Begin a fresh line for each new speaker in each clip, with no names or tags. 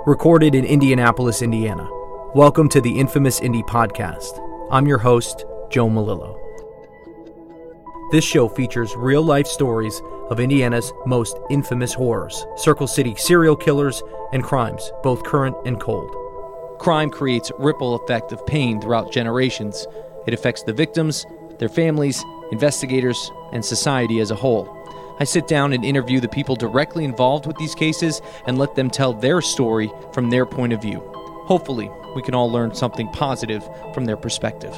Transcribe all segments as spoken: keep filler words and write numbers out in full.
recorded in Indianapolis, Indiana. Welcome to the Infamous Indy Podcast. I'm your host, Joe Melillo. This show features real-life stories of Indiana's most infamous horrors, Circle City serial killers, and crimes, both current and cold. Crime creates a ripple effect of pain throughout generations. It affects the victims, their families, investigators, and society as a whole. I sit down and interview the people directly involved with these cases and let them tell their story from their point of view. Hopefully, we can all learn something positive from their perspective.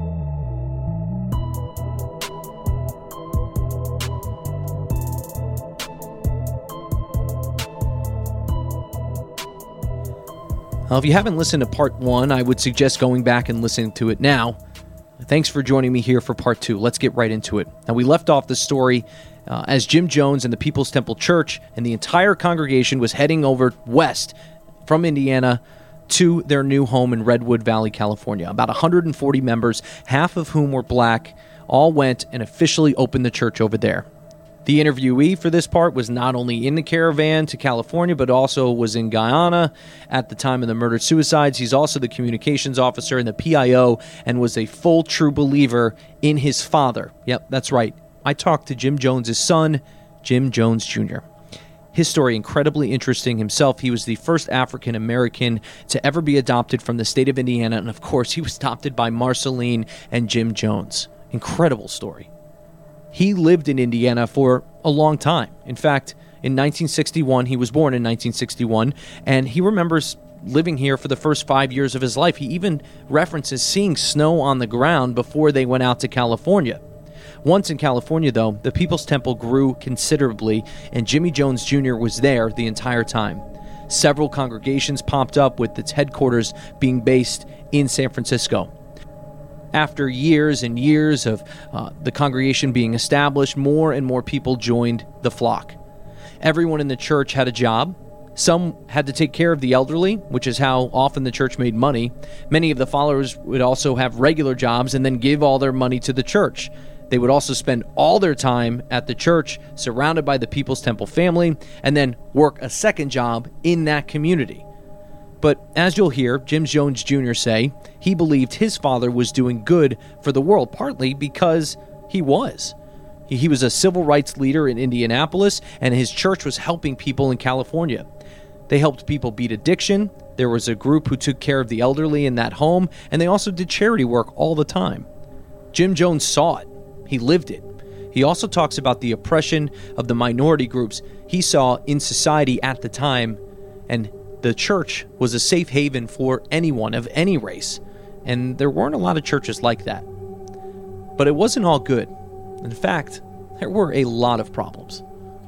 Now, if you haven't listened to part one, I would suggest going back and listening to it now. Thanks for joining me here for part two. Let's get right into it. Now, we left off the story uh, as Jim Jones and the People's Temple Church and the entire congregation was heading over west from Indiana to their new home in Redwood Valley, California. About one hundred forty members, half of whom were black, all went and officially opened the church over there. The interviewee for this part was not only in the caravan to California, but also was in Guyana at the time of the murdered-suicides. He's also the communications officer and the P I O and was a full true believer in his father. Yep, that's right. I talked to Jim Jones' son, Jim Jones Junior His story incredibly interesting himself. He was the first African-American to ever be adopted from the state of Indiana, and of course, he was adopted by Marceline and Jim Jones. Incredible story. He lived in Indiana for a long time. In fact, in nineteen sixty-one, he was born in nineteen sixty-one, and he remembers living here for the first five years of his life. He even references seeing snow on the ground before they went out to California. Once in California, though, the People's Temple grew considerably, and Jimmy Jones Junior was there the entire time. Several congregations popped up, with its headquarters being based in San Francisco. After years and years of uh, the congregation being established, more and more people joined the flock. Everyone in the church had a job. Some had to take care of the elderly, which is how often the church made money. Many of the followers would also have regular jobs and then give all their money to the church. They would also spend all their time at the church, surrounded by the People's Temple family, and then work a second job in that community. But as you'll hear Jim Jones Junior say, he believed his father was doing good for the world, partly because he was. He, he was a civil rights leader in Indianapolis, and his church was helping people in California. They helped people beat addiction. There was a group who took care of the elderly in that home, and they also did charity work all the time. Jim Jones saw it. He lived it. He also talks about the oppression of the minority groups he saw in society at the time, and the church was a safe haven for anyone of any race, and there weren't a lot of churches like that. But it wasn't all good. In fact, there were a lot of problems.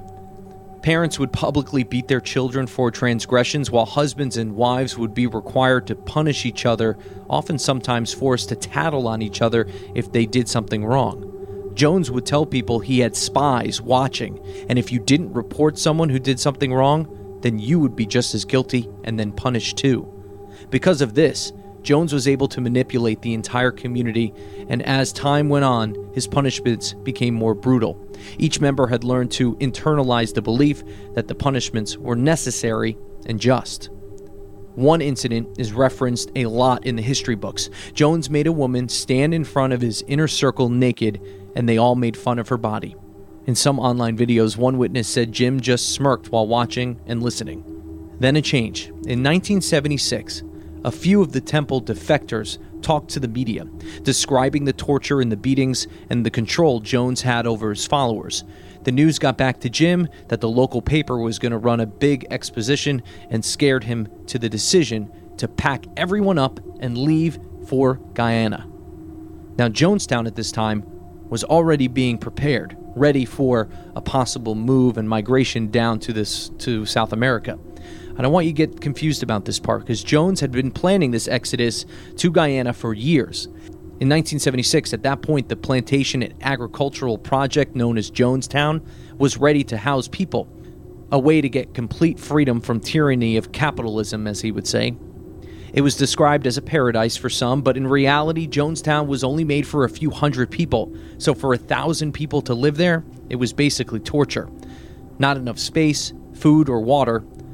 Parents would publicly beat their children for transgressions, while husbands and wives would be required to punish each other, often sometimes forced to tattle on each other if they did something wrong. Jones would tell people he had spies watching, and if you didn't report someone who did something wrong, then you would be just as guilty and then punished too. Because of this, Jones was able to manipulate the entire community, and as time went on, his punishments became more brutal. Each member had learned to internalize the belief that the punishments were necessary and just. One incident is referenced a lot in the history books. Jones made a woman stand in front of his inner circle naked, and they all made fun of her body. In some online videos, one witness said Jim just smirked while watching and listening. Then a change. In nineteen seventy-six, a few of the temple defectors talked to the media, describing the torture and the beatings and the control Jones had over his followers. The news got back to Jim that the local paper was going to run a big exposition and scared him to the decision to pack everyone up and leave for Guyana. Now, Jonestown at this time was already being prepared, ready for a possible move and migration down to this to South America. I don't want you to get confused about this part, because Jones had been planning this exodus to Guyana for years. In nineteen seventy-six, at that point, the plantation and agricultural project known as Jonestown was ready to house people, a way to get complete freedom from tyranny of capitalism, as he would say. It was described as a paradise for some, but in reality, Jonestown was only made for a few hundred people. So for a thousand people to live there, it was basically torture. Not enough space, food, or water.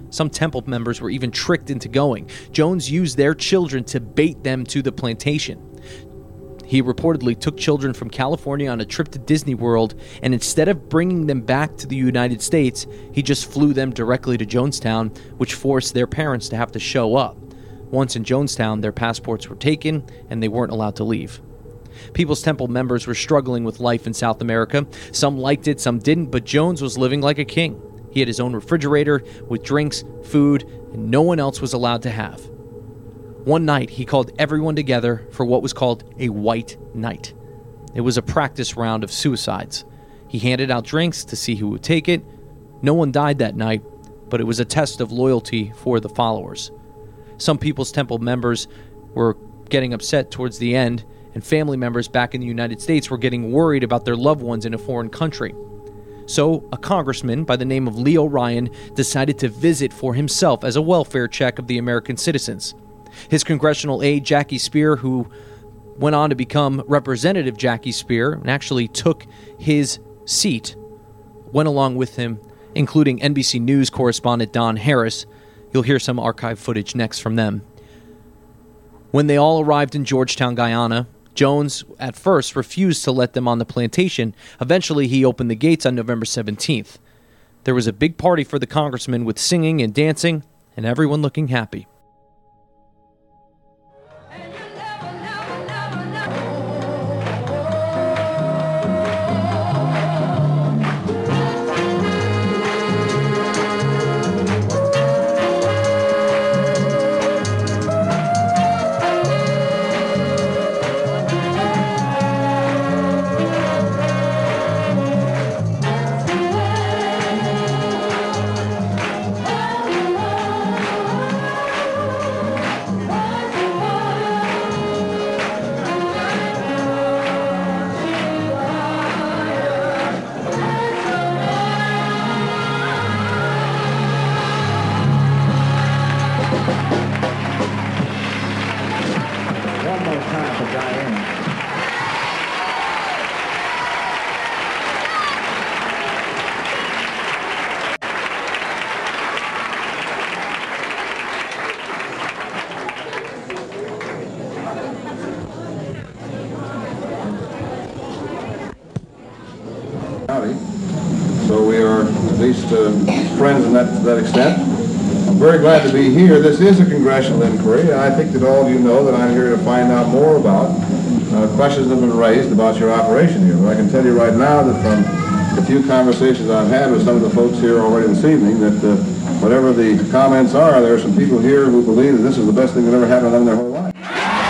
Some Temple members were even tricked into going. Jones used their children to bait them to the plantation. He reportedly took children from California on a trip to Disney World, and instead of bringing them back to the United States, he just flew them directly to Jonestown, which forced their parents to have to show up. Once in Jonestown, their passports were taken, and they weren't allowed to leave. People's Temple members were struggling with life in South America. Some liked it, some didn't, but Jones was living like a king. He had his own refrigerator with drinks, food, and no one else was allowed to have. One night, he called everyone together for what was called a white night. It was a practice round of suicides. He handed out drinks to see who would take it. No one died that night, but it was a test of loyalty for the followers. Some People's Temple members were getting upset towards the end, and family members back in the United States were getting worried about their loved ones in a foreign country. So, a congressman by the name of Leo Ryan decided to visit for himself as a welfare check of the American citizens. His congressional aide, Jackie Speer, who went on to become Representative Jackie Speer and actually took his seat, went along with him, including N B C News correspondent Don Harris. You'll hear some archive footage next from them. When they all arrived in Georgetown, Guyana, Jones at first refused to let them on the plantation. Eventually, he opened the gates on November seventeenth. There was a big party for the congressman with singing and dancing, and everyone looking happy.
So we are at least uh, friends in that, to that extent. I'm very glad to be here. This is a congressional inquiry. I think that all of you know that I'm here to find out more about uh, questions that have been raised about your operation here. But I can tell you right now that from the few conversations I've had with some of the folks here already this evening, that uh, whatever the comments are, there are some people here who believe that this is the best thing that ever happened to them in their whole life.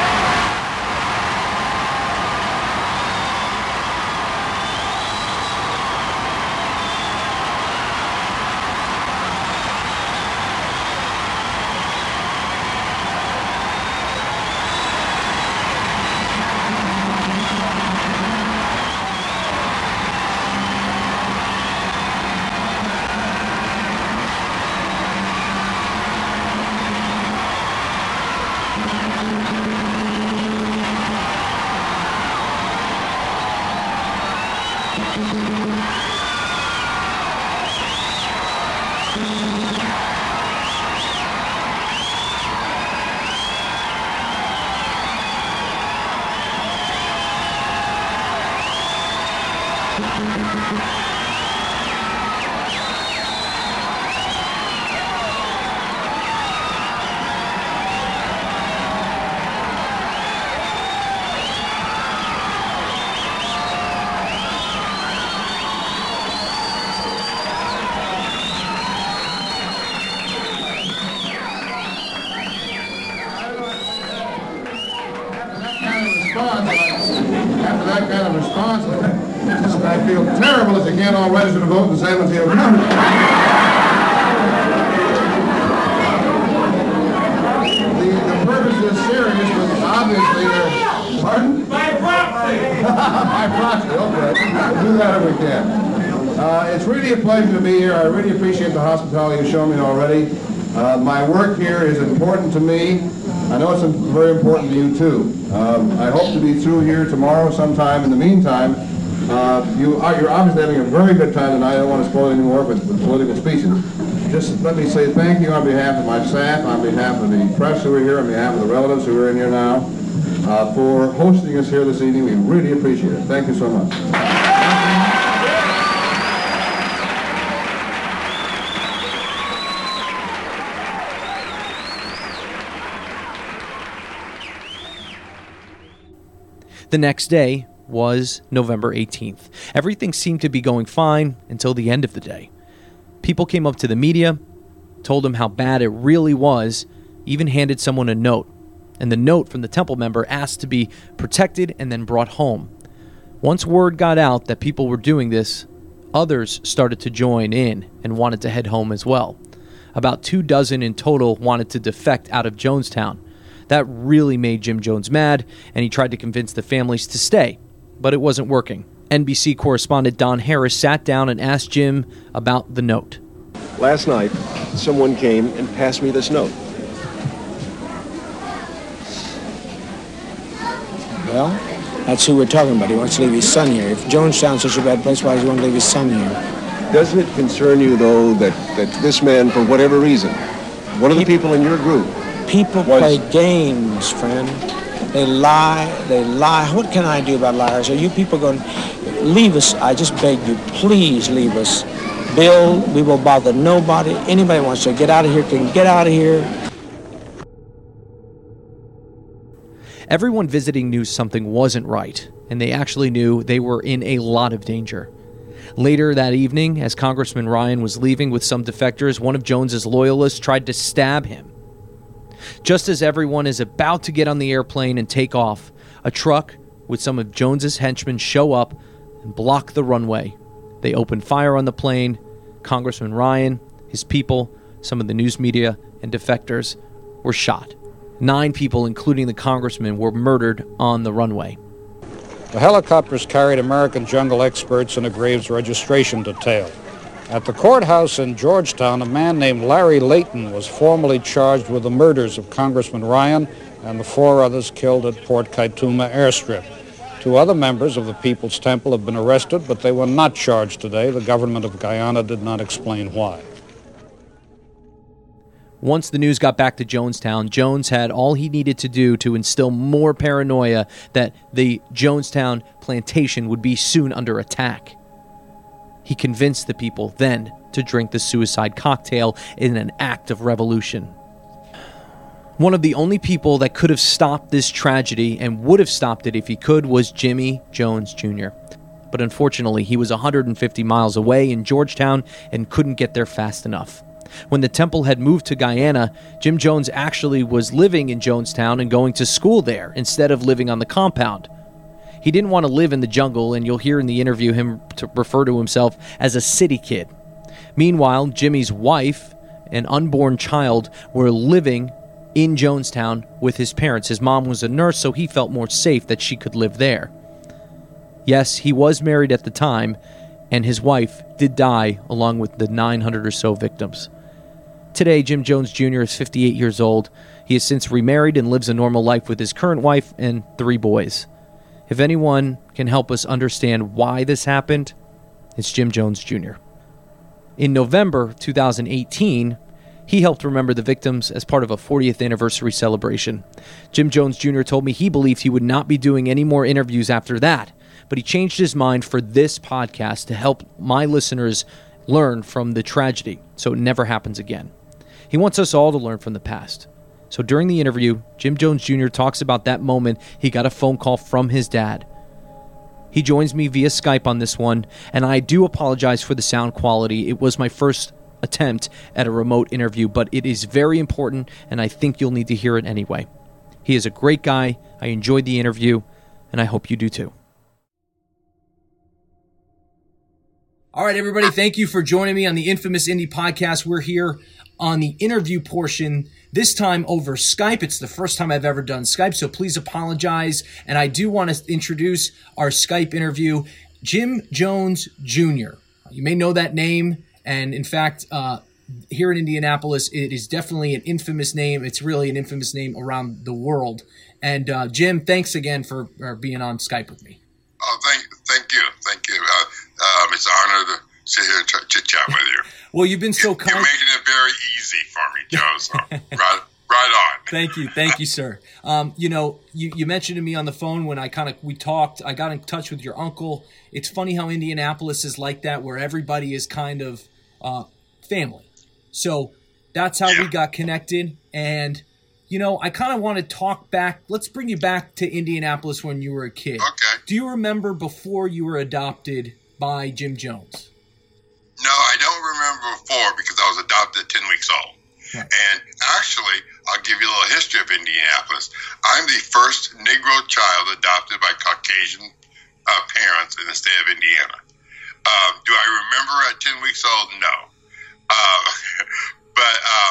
After that kind of response, I feel terrible if you can't all register to vote in San Mateo County. the, the purpose is serious, but obviously there's... Pardon? By proxy! By proxy, okay. We'll do that if we can. Uh, it's really a pleasure to be here. I really appreciate the hospitality you've shown me already. Uh, my work here is important to me. I know it's very important to you, too. Um, I hope to be through here tomorrow sometime. In the meantime, uh, you are, you're obviously having a very good time tonight. I don't want to spoil any more with, with political speeches. just let me say thank you on behalf of my staff, on behalf of the press who are here, on behalf of the relatives who are in here now, uh, for hosting us here this evening. We really appreciate it. Thank you so much.
The next day was November eighteenth. Everything seemed to be going fine until the end of the day. People came up to the media, told them how bad it really was, even handed someone a note. And the note from the Temple member asked to be protected and then brought home. Once word got out that people were doing this, others started to join in and wanted to head home as well. About two dozen in total wanted to defect out of Jonestown. That really made Jim Jones mad, and he tried to convince the families to stay, but it wasn't working. N B C correspondent Don Harris sat down and asked Jim about the note.
Last night, someone came and passed me this note.
Well, that's who we're talking about. He wants to leave his son here. If Jonestown's such a bad place, why does he want to leave his son here?
Doesn't it concern you, though, that, that this man, for whatever reason, one of the people in your group,
People
was...
play games, friend. They lie, they lie. What can I do about liars? Are you people going to leave us? I just beg you, please leave us. Bill, we will bother nobody. Anybody wants to get out of here can get out of here.
Everyone visiting knew something wasn't right, and they actually knew they were in a lot of danger. Later that evening, as Congressman Ryan was leaving with some defectors, one of Jones's loyalists tried to stab him. Just as everyone is about to get on the airplane and take off, a truck with some of Jones's henchmen show up and block the runway. They open fire on the plane. Congressman Ryan, his people, some of the news media, and defectors were shot. Nine people, including the congressman, were murdered on the runway.
The helicopters carried American jungle experts in a Graves registration detail. At the courthouse in Georgetown, a man named Larry Layton was formally charged with the murders of Congressman Ryan and the four others killed at Port Kaituma airstrip. Two other members of the People's Temple have been arrested, but they were not charged today. The government of Guyana did not explain why.
Once the news got back to Jonestown, Jones had all he needed to do to instill more paranoia that the Jonestown plantation would be soon under attack. He convinced the people then to drink the suicide cocktail in an act of revolution. One of the only people that could have stopped this tragedy and would have stopped it if he could was Jimmy Jones Junior But unfortunately, he was one hundred fifty miles away in Georgetown and couldn't get there fast enough. When the Temple had moved to Guyana, Jim Jones actually was living in Jonestown and going to school there instead of living on the compound. He didn't want to live in the jungle, and you'll hear in the interview him to refer to himself as a city kid. Meanwhile, Jimmy's wife and unborn child were living in Jonestown with his parents. His mom was a nurse, so he felt more safe that she could live there. Yes, he was married at the time, and his wife did die along with the nine hundred or so victims. Today, Jim Jones Junior is fifty-eight years old. He has since remarried and lives a normal life with his current wife and three boys. If anyone can help us understand why this happened, it's Jim Jones Junior In November two thousand eighteen, he helped remember the victims as part of a fortieth anniversary celebration. Jim Jones Junior told me he believed he would not be doing any more interviews after that, but he changed his mind for this podcast to help my listeners learn from the tragedy so it never happens again. He wants us all to learn from the past. So during the interview, Jim Jones Junior talks about that moment he got a phone call from his dad. He joins me via Skype on this one, and I do apologize for the sound quality. It was my first attempt at a remote interview, but it is very important, and I think you'll need to hear it anyway. He is a great guy. I enjoyed the interview, and I hope you do too. All right, everybody, thank you for joining me on the Infamous Indie Podcast. We're here on the interview portion, this time over Skype. It's the first time I've ever done Skype, so please apologize. And I do want to introduce our Skype interview, Jim Jones Junior You may know that name, and in fact, uh, here in Indianapolis, it is definitely an infamous name. It's really an infamous name around the world. And uh, Jim, thanks again for, for being on Skype with me.
Oh, thank, thank you, thank you. Uh, um, it's an honor to sit here and chit chat with you.
Well, you've been so kind.
You're making it very easy for me, Joe. So right, right on.
Thank you, thank you, sir. Um, you know, you, you mentioned to me on the phone when I kind of we talked. I got in touch with your uncle. It's funny how Indianapolis is like that, where everybody is kind of uh, family. So that's how yeah. we got connected. And you know, I kind of want to talk back. Let's bring you back to Indianapolis when you were a kid.
Okay.
Do you remember before you were adopted by Jim Jones?
No, I don't remember before because I was adopted at ten weeks old. Right. And actually, I'll give you a little history of Indianapolis. I'm the first Negro child adopted by Caucasian uh, parents in the state of Indiana. Um, do I remember at ten weeks old? No. Uh, but um,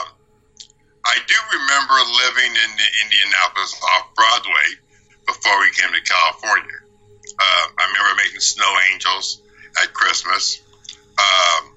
I do remember living in Indianapolis off Broadway before we came to California. Uh, I remember making snow angels at Christmas. Um,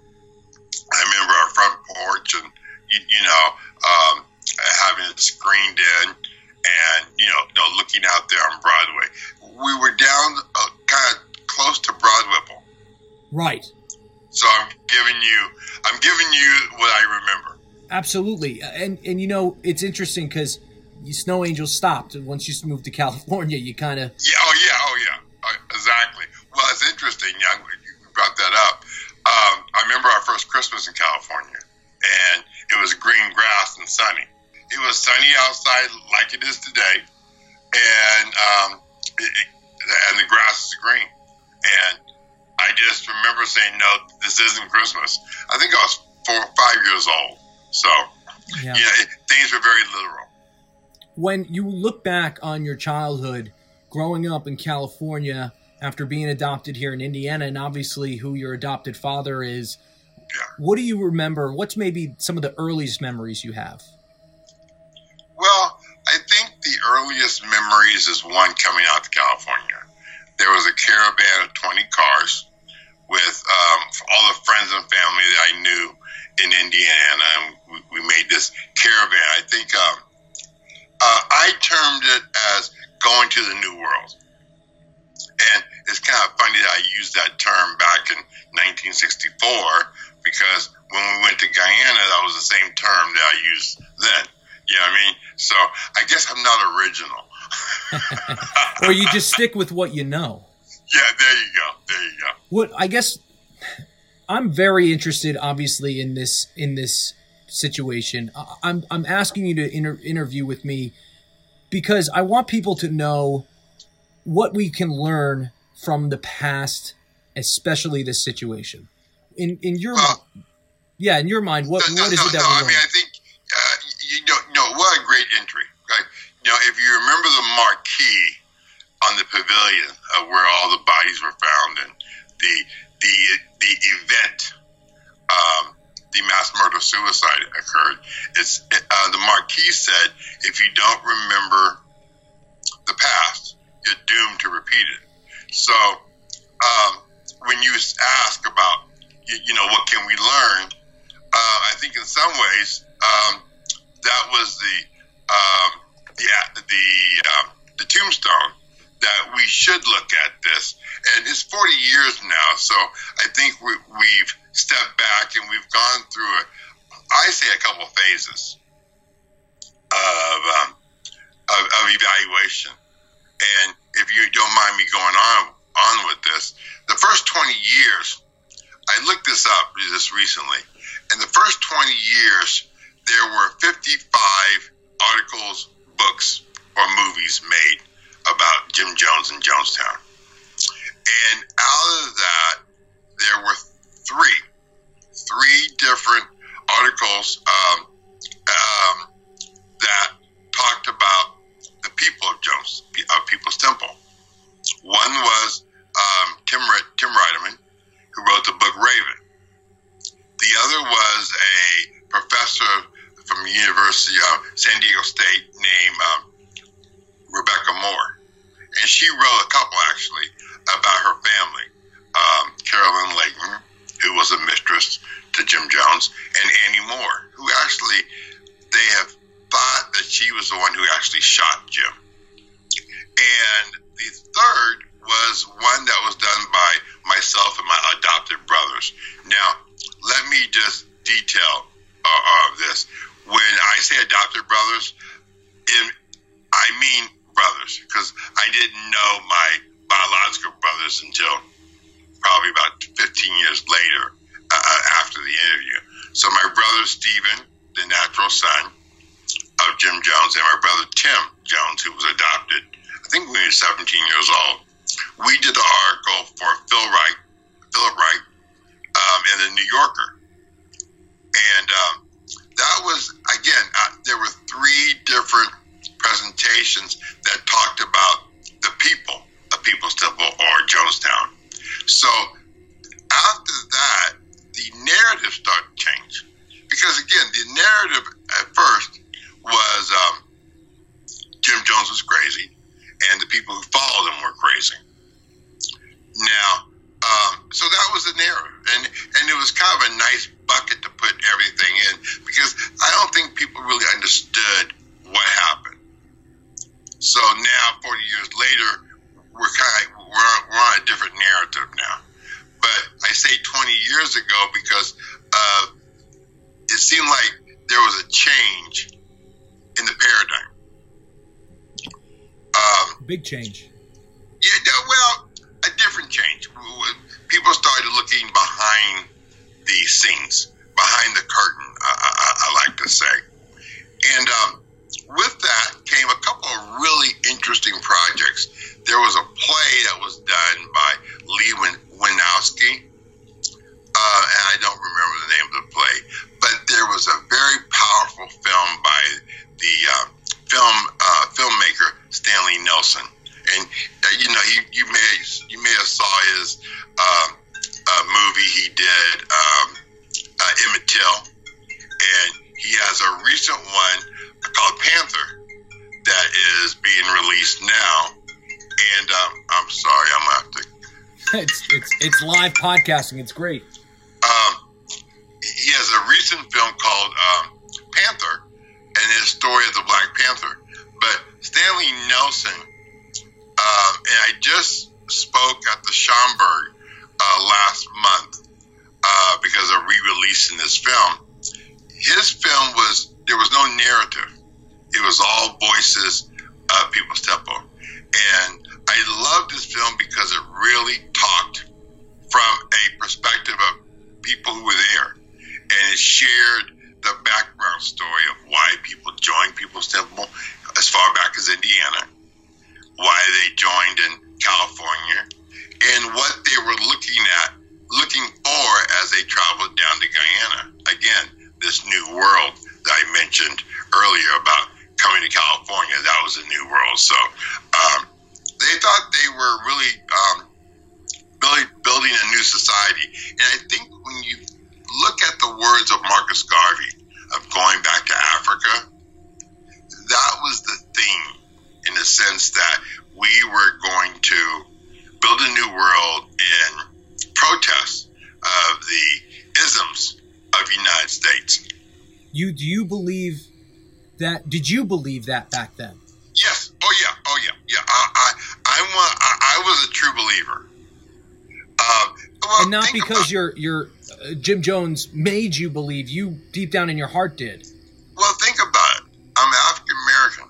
I remember our front porch and, you, you know, um, having it screened in and, you know, you know, looking out there on Broadway. We were down uh, kind of close to Broad Whipple.
Right.
So I'm giving you, I'm giving you what I remember.
Absolutely. And, and you know, it's interesting because Snow Angels stopped. And once you moved to California, you kind of...
Yeah, oh, yeah, oh, yeah. Uh, exactly. Well, it's interesting. Yeah, you brought that up. Um, I remember our first Christmas in California, and it was green grass and sunny. It was sunny outside like it is today, and um, it, it, and the grass is green. And I just remember saying, no, this isn't Christmas. I think I was four or five years old. So, yeah, yeah it, things were very literal.
When you look back on your childhood, growing up in California, after being adopted here in Indiana, and obviously who your adopted father is,
yeah.
what do you remember? What's maybe some of the earliest memories you have?
Well, I think the earliest memories is one coming out to California. There was a caravan of twenty cars with um, all the friends and family that I knew in Indiana, and we, we made this caravan. I think um, uh, I termed it as going to the New World. And it's kind of funny that I used that term back in nineteen sixty-four because when we went to Guyana, that was the same term that I used then. You know what I mean? So I guess I'm not original.
Or you just stick with what you know.
Yeah, there you go. There you go.
What I guess I'm very interested, obviously, in this in this situation. I'm I'm asking you to inter- interview with me because I want people to know what we can learn from the past, especially this situation. In in your
well,
yeah, in your mind, what
no,
what is
no,
it that
no,
we
I
learn?
mean, I think uh, you know, no, what a great entry. Right? You know, if you remember the marquee on the pavilion of where all the bodies were found and the the the event, um, the mass murder suicide occurred. It's uh, the marquee said, if you don't remember the past, you're doomed to repeat it. So um, when you ask about, you, you know, what can we learn, uh, I think in some ways um, that was the um, the the, um, the tombstone that we should look at this. And it's forty years now, so I think we, we've stepped back and we've gone through, a, I say, a couple of phases of, um, of, of evaluation. And if you don't mind me going on on with this, the first twenty years, I looked this up just recently, in the first twenty years, there were fifty-five articles, books, or movies made about Jim Jones and Jonestown. And out of that, there were three, three different articles um, um, that talked about the people of Jones, of People's Temple. One was um, Tim, Tim Reiterman, who wrote the book Raven. The other was a professor from the University of San Diego State named um, Rebecca Moore. And she wrote a couple, actually, about her family. Um, Carolyn Layton, who was a mistress to Jim Jones, and Annie Moore, who actually, they have thought that she was the one who actually shot Jim. And the third was one that was done by my myself and my adopted brothers. Now, let me just detail uh, uh, this. When I say adopted brothers, in, I mean brothers, because I didn't know my biological brothers until probably about fifteen years later uh, after the interview. So my brother Stephen, the natural son of Jim Jones, and my brother Tim Jones, who was adopted, I think when he was seventeen years old, we did the article for Phil Wright, Philip Wright, um, in the New Yorker. And um, that was, again, uh, there were three different presentations that talked about the people of People's Temple or Jonestown. So after that, the narrative started to change. Because, again, the narrative at first was um, Jim Jones was crazy, and the people who followed him were crazy. Now, um, so that was the narrative, and and it was kind of a nice bucket to put everything in, because I don't think people really understood what happened. So now, forty years later, we're kind of, we're, we're on a different narrative now. But I say twenty years ago because uh, it seemed like there was a change in the paradigm. Um,
Big change.
Yeah, no, well, a different change. People started looking behind the scenes, behind the curtain, I, I, I like to say. And um, with that came a couple of really interesting projects. There was a play that was done by Lee Win- Winowski, uh, and I don't remember the name of the play, but there was a very powerful film by the uh, film uh, filmmaker Stanley Nelson. And uh, you know, you, you may you may have saw his uh, uh, movie he did, um, uh, Emmett Till, and he has a recent one called Panther that is being released now. And um, I'm sorry, I'm gonna have to.
It's it's it's live podcasting. It's great.
Um, he has a recent film called um, Panther, and his story of the Black Panther. But Stanley Nelson. Um, and I just spoke at the Schomburg uh, last month uh, because of re-releasing this film. His film was, there was no narrative. It was all voices of People's Temple. And I loved this film because it really talked from a perspective of people who were there. And it shared the background story of why people joined People's Temple as far back as Indiana, why they joined in California, and what they were looking at, looking for as they traveled down to Guyana. Again, this new world that I mentioned earlier about coming to California, that was a new world. So um, they thought they were really um, building, building a new society. And I think when you look at the words of Marcus Garvey of going back to Africa, that was the theme, in the sense that we were going to build a new world in protest of the isms of the United States.
You do you believe that? Did you believe that back then?
Yes. Oh yeah. Oh yeah. Yeah. I I I, want, I, I was a true believer. Uh, well,
and not because
about,
your your uh, Jim Jones made you believe. You deep down in your heart did.
Well, think about it. I'm African American.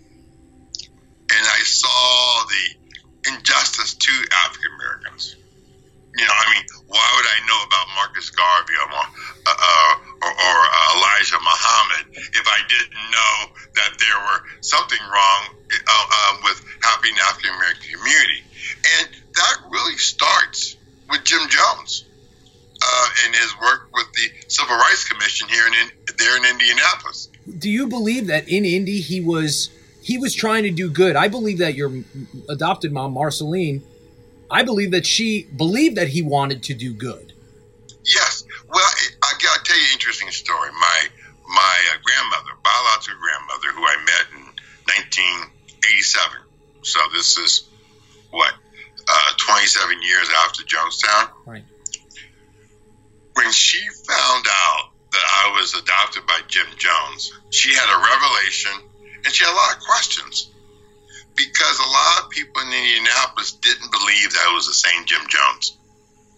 And I saw the injustice to African Americans. You know, I mean, why would I know about Marcus Garvey or, uh, or, or uh, Elijah Muhammad if I didn't know that there were something wrong uh, uh, with having the African American community? And that really starts with Jim Jones uh, and his work with the Civil Rights Commission here in, in there in Indianapolis.
Do you believe that in Indy he was? He was trying to do good. I believe that your adopted mom, Marceline, I believe that she believed that he wanted to do good.
Yes. Well, I got to tell you an interesting story. My my uh, grandmother, biological grandmother, who I met in nineteen eighty-seven. So this is, what, uh, twenty-seven years after Jonestown?
Right.
When she found out that I was adopted by Jim Jones, she had a revelation. And she had a lot of questions, because a lot of people in Indianapolis didn't believe that it was the same Jim Jones.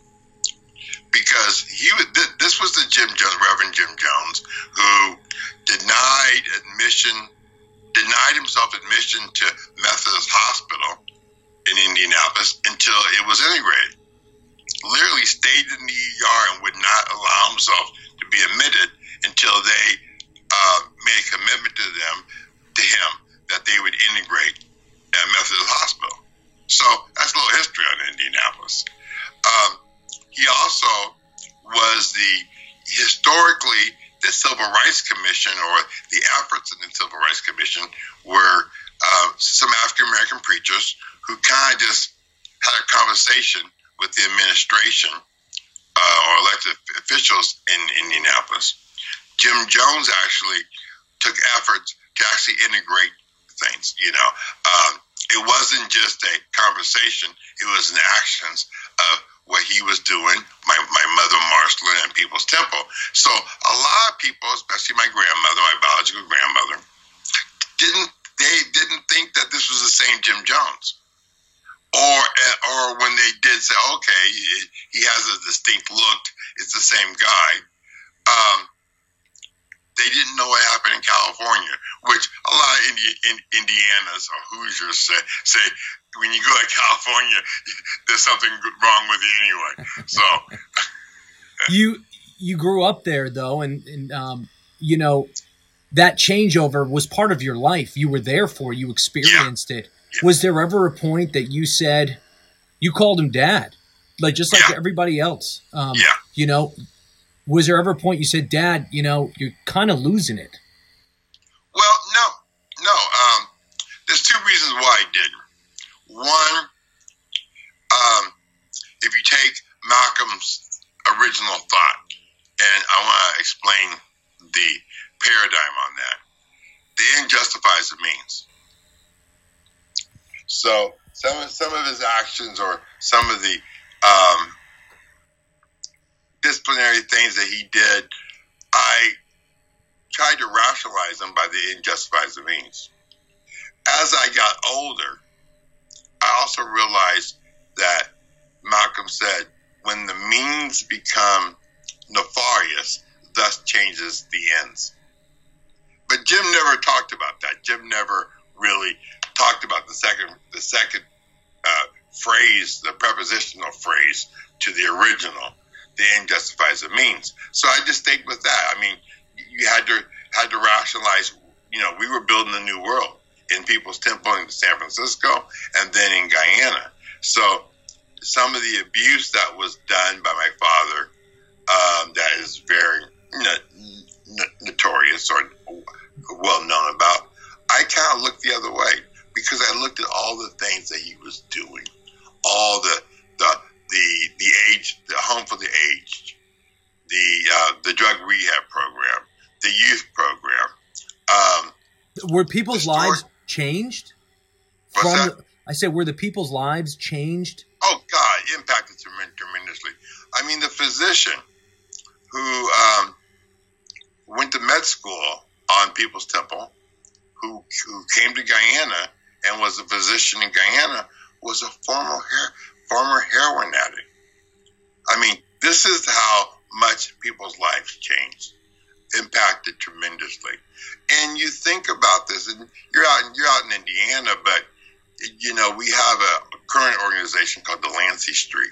because he was, this was the Jim Jones, Reverend Jim Jones, who denied admission, denied himself admission to Methodist Hospital in Indianapolis until it was integrated. Literally stayed in the E R and would not allow himself to be admitted until they uh, made a commitment to them, to him, that they would integrate at Methodist Hospital. So that's a little history on Indianapolis. Um, he also was the, historically, the Civil Rights Commission, or the efforts of the Civil Rights Commission, were uh, some African-American preachers who kind of just had a conversation with the administration uh, or elected officials in Indianapolis. Jim Jones actually took efforts to actually integrate things, you know. Um, it wasn't just a conversation, it was in actions of what he was doing, my, my mother, Marceline, and People's Temple. So a lot of people, especially my grandmother, my biological grandmother, didn't they didn't think that this was the same Jim Jones. Or or when they did say, okay, he has a distinct look, it's the same guy, um, they didn't know what happened in California, which a lot of Indi- in, Indianas or Hoosiers say, say, when you go to California, there's something wrong with you anyway. So
you you grew up there, though, and, and um, you know, that changeover was part of your life. You were there for, you experienced yeah. it. Yeah. Was there ever a point that you said, you called him Dad, like just like yeah. everybody else? Um,
yeah.
You know, was there ever a point you said, Dad, you know, you're kind of losing it?
Well, no, no. Um, there's two reasons why I didn't. One, um, if you take Malcolm's original thought, and I want to explain the paradigm on that, the end justifies the means. So some of, some of his actions or some of the um, disciplinary things that he did, I tried to rationalize them by the end justifies the means. As I got older, I also realized that Malcolm said, when the means become nefarious, thus changes the ends. But Jim never talked about that. Jim never really talked about the second the second uh, phrase, the prepositional phrase to the original, the end justifies the means. So I just stayed with that. I mean, you had to had to rationalize, you know, we were building a new world in People's Temple in San Francisco and then in Guyana. So some of the abuse that was done by my father, um, that is very you know, n- notorious or well known about, I kind of looked the other way because I looked at all the things that he was doing, all the the the the age, the home for the aged, the uh, the drug rehab program, the youth program. Um,
were people's lives changed?
What's
From
that?
The, I said, were the people's lives changed?
Oh God, it impacted tremendously. I mean, the physician who um, went to med school on People's Temple, who who came to Guyana and was a physician in Guyana, was a former her- former heroin addict. I mean, this is how much people's lives changed, impacted tremendously. And you think about this, and you're out you're out in Indiana, but you know we have a, a current organization called Delancey Street.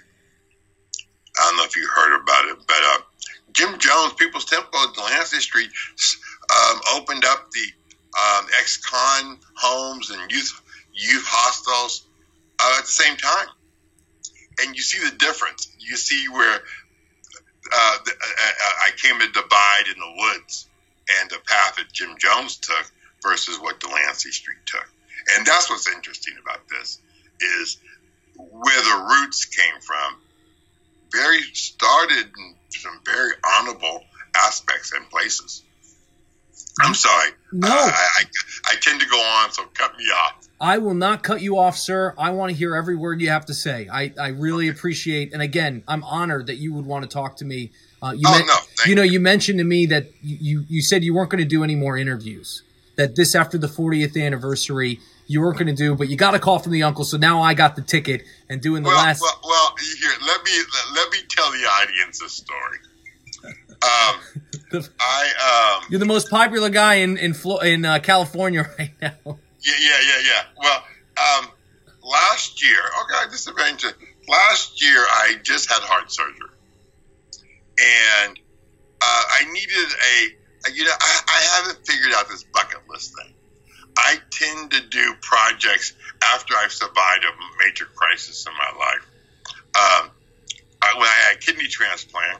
I don't know if you heard about it, but uh, Jim Jones, People's Temple at Delancey Street, um, opened up the um, ex-con homes and youth youth hostels uh, at the same time. And you see the difference. You see where uh, the, uh, I came to divide in the woods and the path that Jim Jones took versus what Delancey Street took. And that's what's interesting about this, is where the roots came from. Very started in some very honorable aspects and places. I'm sorry.
No.
Uh, I, I, I tend to go on, so cut me off.
I will not cut you off, sir. I want to hear every word you have to say. I, I really appreciate, and again, I'm honored that you would want to talk to me. Uh, you
oh,
men-
no. Thank
you know, you mentioned to me that you, you said you weren't going to do any more interviews. that this after the fortieth anniversary you weren't going to do, but you got a call from the uncle, so now I got the ticket and doing the
well,
last.
Well, well, here let me let, let me tell the audience a story. Um,
the,
I um,
you're the most popular guy in in Flo- in uh, California right now.
Yeah, yeah, yeah, yeah. Well, um, last year, okay, this is very interesting. Last year, I just had heart surgery, and uh, I needed a, you know, I, I haven't figured out this bucket list thing. I tend to do projects after I've survived a major crisis in my life. Um, I, when I had a kidney transplant,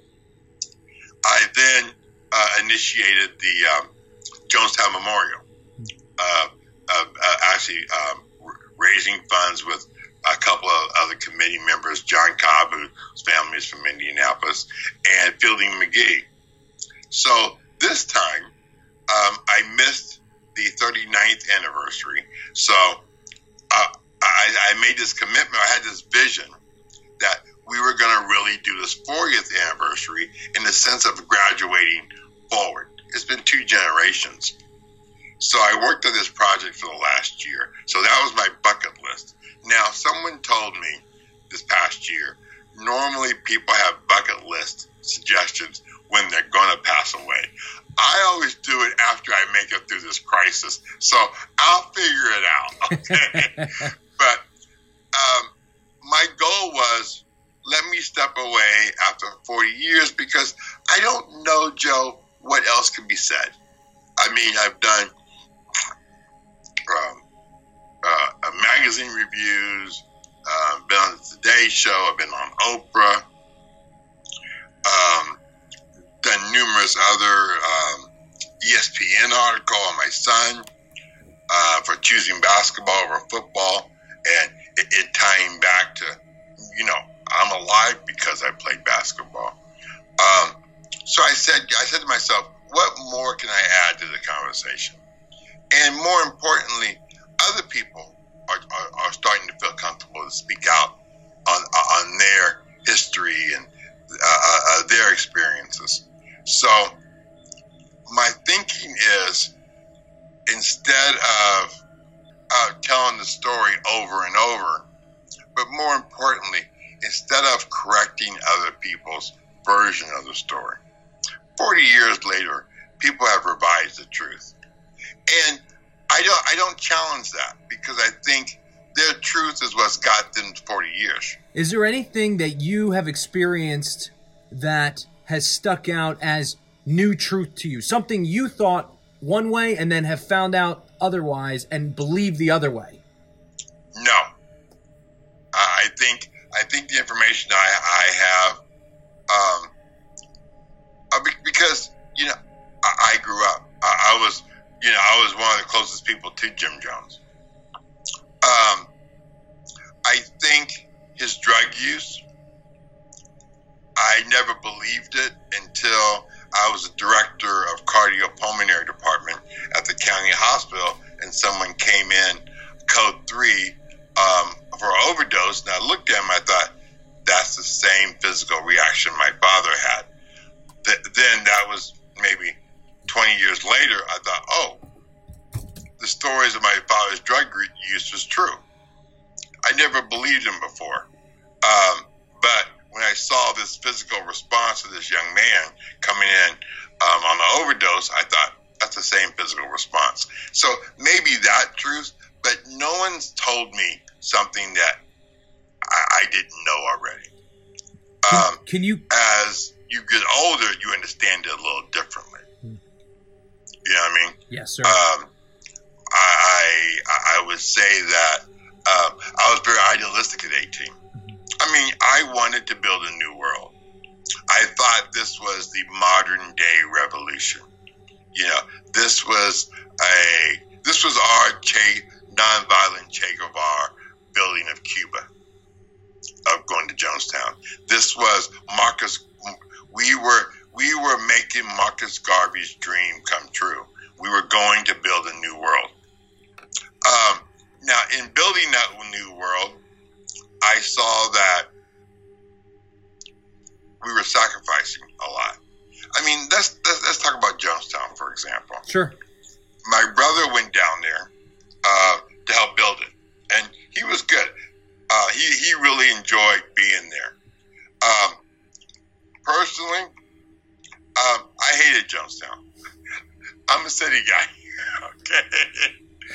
I then uh, initiated the um, Jonestown Memorial, uh, uh, uh, actually um, raising funds with a couple of other committee members, John Cobb, whose family is from Indianapolis, and Fielding McGee. So this time, um, I missed the thirty-ninth anniversary. So uh, I, I made this commitment. I had this vision that we were going to really do this fortieth anniversary in the sense of graduating forward. It's been two generations. So I worked on this project for the last year. So that was my bucket list. Now, someone told me this past year, normally people have bucket list suggestions when they're going to pass away. I always do it after I make it through this crisis. So I'll figure it out. Okay. But um, my goal was, let me step away after forty years because I don't know, Joe, what else can be said. I mean, I've done um, uh, magazine reviews, uh, been on the Today Show, I've been on Oprah, um, done numerous other um, E S P N article on my son uh, for choosing basketball over football, and it, it tying back to, you know, I'm alive because I played basketball. Um, so I said, I said to myself, what more can I add to the conversation? And more importantly, other people are, are, are starting to feel comfortable to speak out on on their history and uh, uh, their experiences. So my thinking is, instead of uh, telling the story over and over, but more importantly, instead of correcting other people's version of the story, forty years later, people have revised the truth. And I don't I don't challenge that because I think their truth is what's got them forty years.
Is there anything that you have experienced that has stuck out as new truth to you? Something you thought one way and then have found out otherwise and believe the other way?
No. I think I think the information I, I have, um, uh, because, you know, I, I grew up. I, I was, you know, I was one of the closest people to Jim Jones. Um, I think his drug use, I never believed it until I was a director of cardiopulmonary department at the county hospital, and someone came in, code three, um, for an overdose, and I looked at him, I thought, that's the same physical reaction my father had. Th- then that was maybe twenty years later, I thought, oh, the stories of my father's drug use was true. I never believed him before. Um, but when I saw this physical response of this young man coming in um, on an overdose, I thought, that's the same physical response. So maybe that truth, but no one's told me something that I, I didn't know already. Um,
can, can you?
As you get older, you understand it a little differently. Hmm. You know what I mean?
Yes, sir.
Um, I, I I would say that uh, I was very idealistic at eighteen. Mm-hmm. I mean, I wanted to build a new world. I thought this was the modern day revolution. You know, this was a this was our Che, nonviolent Che Guevara building of Cuba, of going to Jonestown. This was Marcus. We were we were making Marcus Garvey's dream come true. We were going to build a new world. Um, now, in building that new world, I saw that we were sacrificing a lot. I mean, let's let's, let's talk about Jonestown, for example.
Sure.
my brother went down there uh, to help build it, and he was good. Uh, he he really enjoyed being there. Um, personally, um, I hated Jonestown. I'm a city guy. Okay.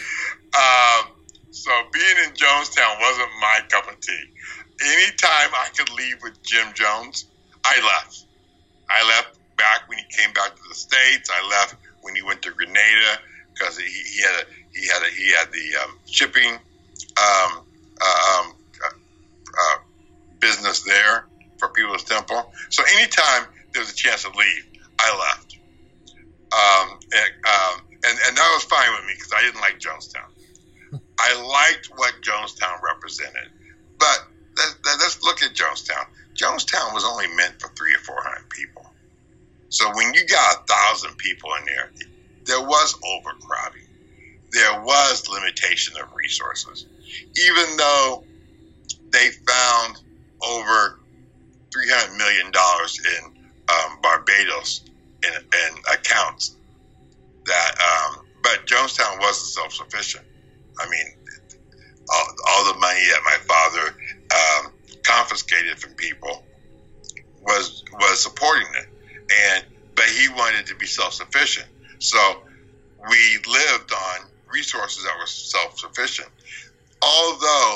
Um, so being in Jonestown wasn't my cup of tea. Anytime I could leave with Jim Jones, I left. I left back when he came back to the States. I left when he went to Grenada because he, he had a he had a he had the um, shipping um, uh, um, uh, business there for People's Temple. So anytime there was a chance to leave, I left. Um, and, um, and and that was fine with me because I didn't like Jonestown. I liked what Jonestown represented, but let's, let's look at Jonestown. Jonestown was only meant for three or four hundred people. So when you got a thousand people in there, there was overcrowding. There was limitation of resources. Even though they found over three hundred million dollars in um, Barbados in, in accounts, that, um, but Jonestown wasn't self-sufficient. I mean, all, all the money that my father um, confiscated from people was was supporting it, and but he wanted to be self-sufficient. So we lived on resources that were self-sufficient. Although,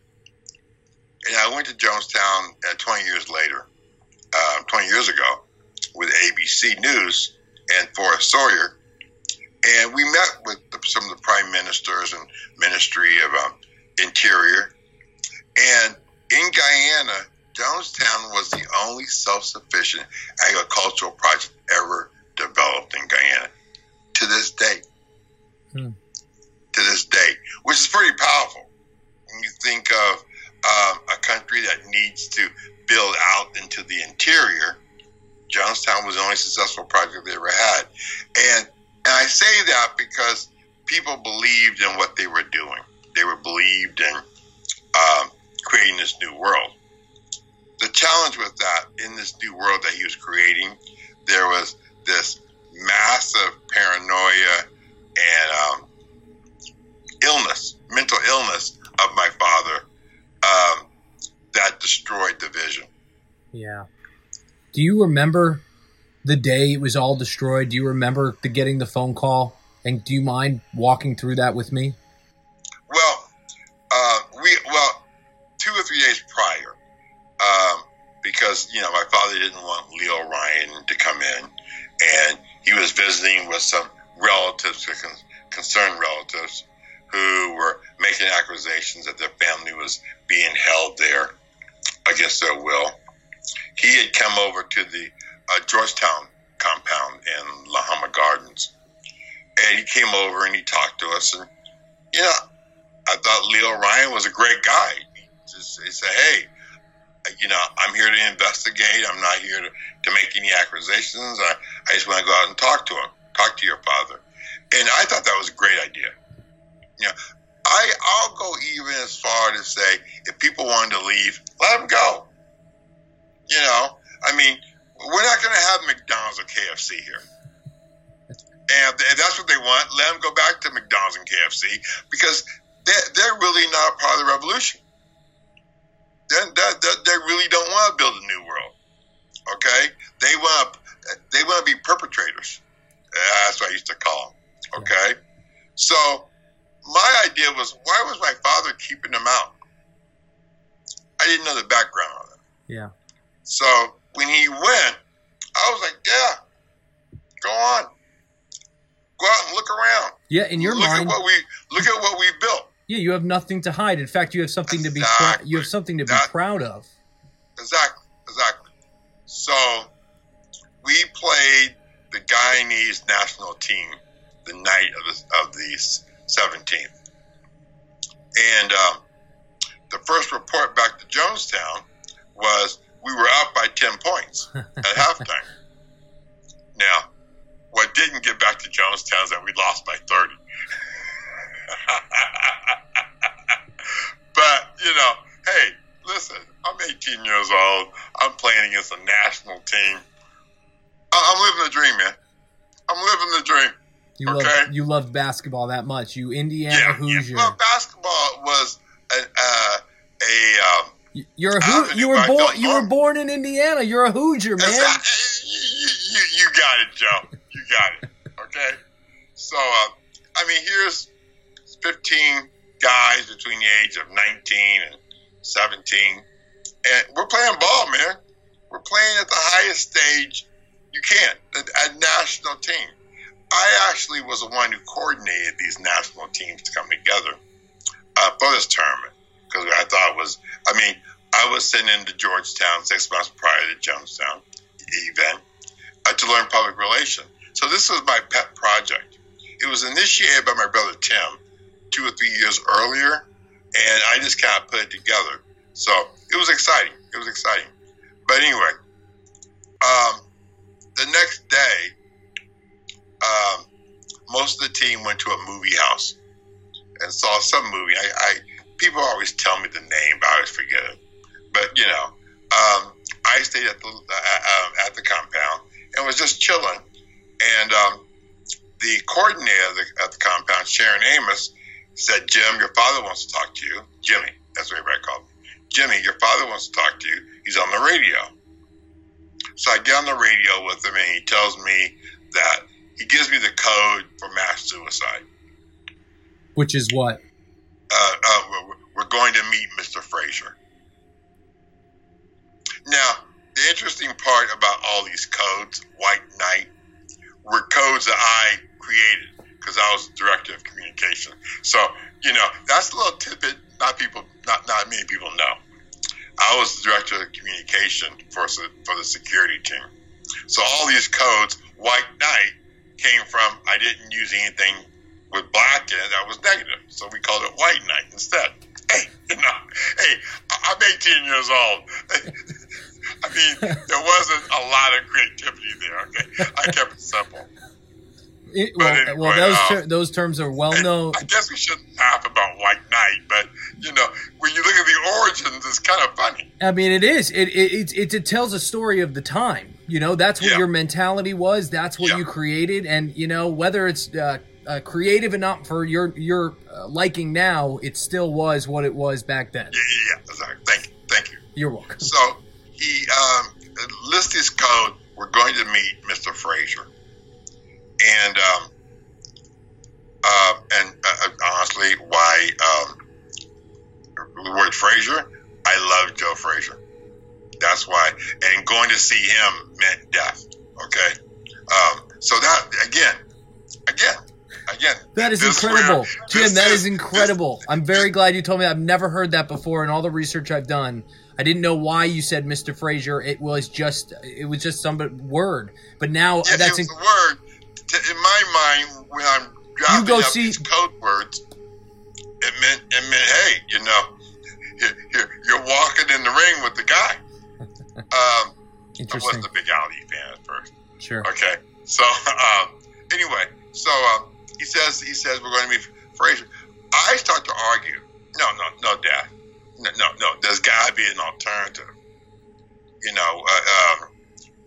and I went to Jonestown uh, twenty years later, uh, twenty years ago, with A B C News and Forrest Sawyer, and we met with the, some of the prime ministers and Ministry of um, Interior. And in Guyana, Jonestown was the only self-sufficient agricultural project ever developed in Guyana to this day. Hmm. To this day, which is pretty powerful when you think of um, a country that needs to build out into the interior. Jonestown was the only successful project they ever had. And and I say that because people believed in what they were doing. They were believed in um, creating this new world. The challenge with that, in this new world that he was creating, there was this massive paranoia and um, illness, mental illness of my father um, that destroyed the vision.
Yeah. Do you remember the day it was all destroyed? Do you remember the getting the phone call? And do you mind walking through that with me?
Well, uh, we well two or three days prior, um, because you know my father didn't want Leo Ryan to come in, and he was visiting with some relatives, con- concerned relatives, who were making accusations that their family was being held there against their will. He had come over to the uh, Georgetown compound in La Hama Gardens, and he came over and he talked to us. And you know, I thought Leo Ryan was a great guy. He just he said, "Hey, you know, I'm here to investigate. I'm not here to, to make any accusations. I, I just want to go out and talk to him, talk to your father." And I thought that was a great idea. You know, I I'll go even as far to say if people wanted to leave, let them go. You know, I mean, we're not going to have McDonald's or K F C here. And if that's what they want, let them go back to McDonald's and K F C because they're, they're really not a part of the revolution. They're, they're, they really don't want to build a new world. Okay? They want to, they want to be perpetrators. That's what I used to call them. Okay? So my idea was, why was my father keeping them out? I didn't know the background on it.
Yeah.
So when he went, I was like, yeah, go on. Go out and look around.
Yeah, in your
look
mind.
At what we, look at what we built.
Yeah, you have nothing to hide. In fact, you have something
exactly.
to be pr- you have something to be
that,
proud of.
Exactly, exactly. So we played the Guyanese national team the night of the, of the seventeenth. And um, the first report back to Jonestown was we were up by ten points at halftime. Now, what didn't get back to Jonestown is that we lost by thirty. But, you know, hey, listen, I'm eighteen years old. I'm playing against a national team. I'm living the dream, man. I'm living the dream.
You
okay?
love you loved basketball that much. You Indiana
yeah,
Hoosier.
Yeah. Well, basketball was a uh, a. Um,
You're a Ho- you were born you were born in Indiana. You're a Hoosier, man.
Exactly. You, you, you got it, Joe. You got it. Okay. So, uh, I mean, here's fifteen guys between the age of nineteen and seventeen, and we're playing ball, man. We're playing at the highest stage you can, a, a national team. I actually was the one who coordinated these national teams to come together uh, for this tournament because I thought it was, I mean, I was sent into Georgetown six months prior to Jonestown event uh, to learn public relations. So this was my pet project. It was initiated by my brother Tim two or three years earlier, and I just kind of put it together. So it was exciting. It was exciting. But anyway, um, the next day, um, most of the team went to a movie house and saw some movie. I, I people always tell me the name, but I always forget it. But you know, um, I stayed at the uh, at the compound and was just chilling. And um, the coordinator of the, at the compound, Sharon Amos, said, "Jim, your father wants to talk to you." Jimmy, that's what everybody called me. Jimmy, your father wants to talk to you. He's on the radio. So I get on the radio with him, and he tells me that he gives me the code for mass suicide.
Which is what?
Uh, uh, we're, we're going to meet Mister Frazier. Now, the interesting part about all these codes, White Knight, were codes that I created because I was the director of communication. So, you know, that's a little tidbit not people, not, not many people know. I was the director of communication for, for the security team. So all these codes, White Knight, came from, I didn't use anything with black in it that was negative. So we called it White Knight instead. Hey, you know, hey, I'm eighteen years old. I mean, there wasn't a lot of creativity there, okay? I kept it simple.
It, well, anyway, well, those uh, ter- those terms are well known.
I guess we shouldn't laugh about White Knight, but you know, when you look at the origins, it's kind of funny.
I mean, it is. It it it, it tells a story of the time. You know, that's what yeah. your mentality was. That's what yeah. you created, and you know, whether it's uh, uh, creative enough for your your uh, liking now, it still was what it was back then.
Yeah, yeah, yeah. Exactly. Thank you, thank you.
You're welcome.
So he um, lists his code. We're going to meet Mister Frazier. And um, uh, and uh, honestly, why um, the word Frazier? I love Joe Frazier. That's why. And going to see him meant death. Okay. Um, so that again, again, again.
That is incredible, where, Jim. That is, is incredible. This, I'm very glad you told me. I've never heard that before in all the research I've done. I didn't know why you said Mister Frazier. It was just it was just some word. But now
yeah,
that's
it was inc- a word. In my mind, when I'm dropping up see- these code words, it meant, it meant, hey, you know, you're, you're walking in the ring with the guy. Um, I wasn't a big Ali fan at first.
Sure.
Okay. So, um, anyway, so um, he says, he says we're going to be Frazier. I start to argue. No, no, no, Dad. No, no, no. There's got to be an alternative. You know. Uh, um,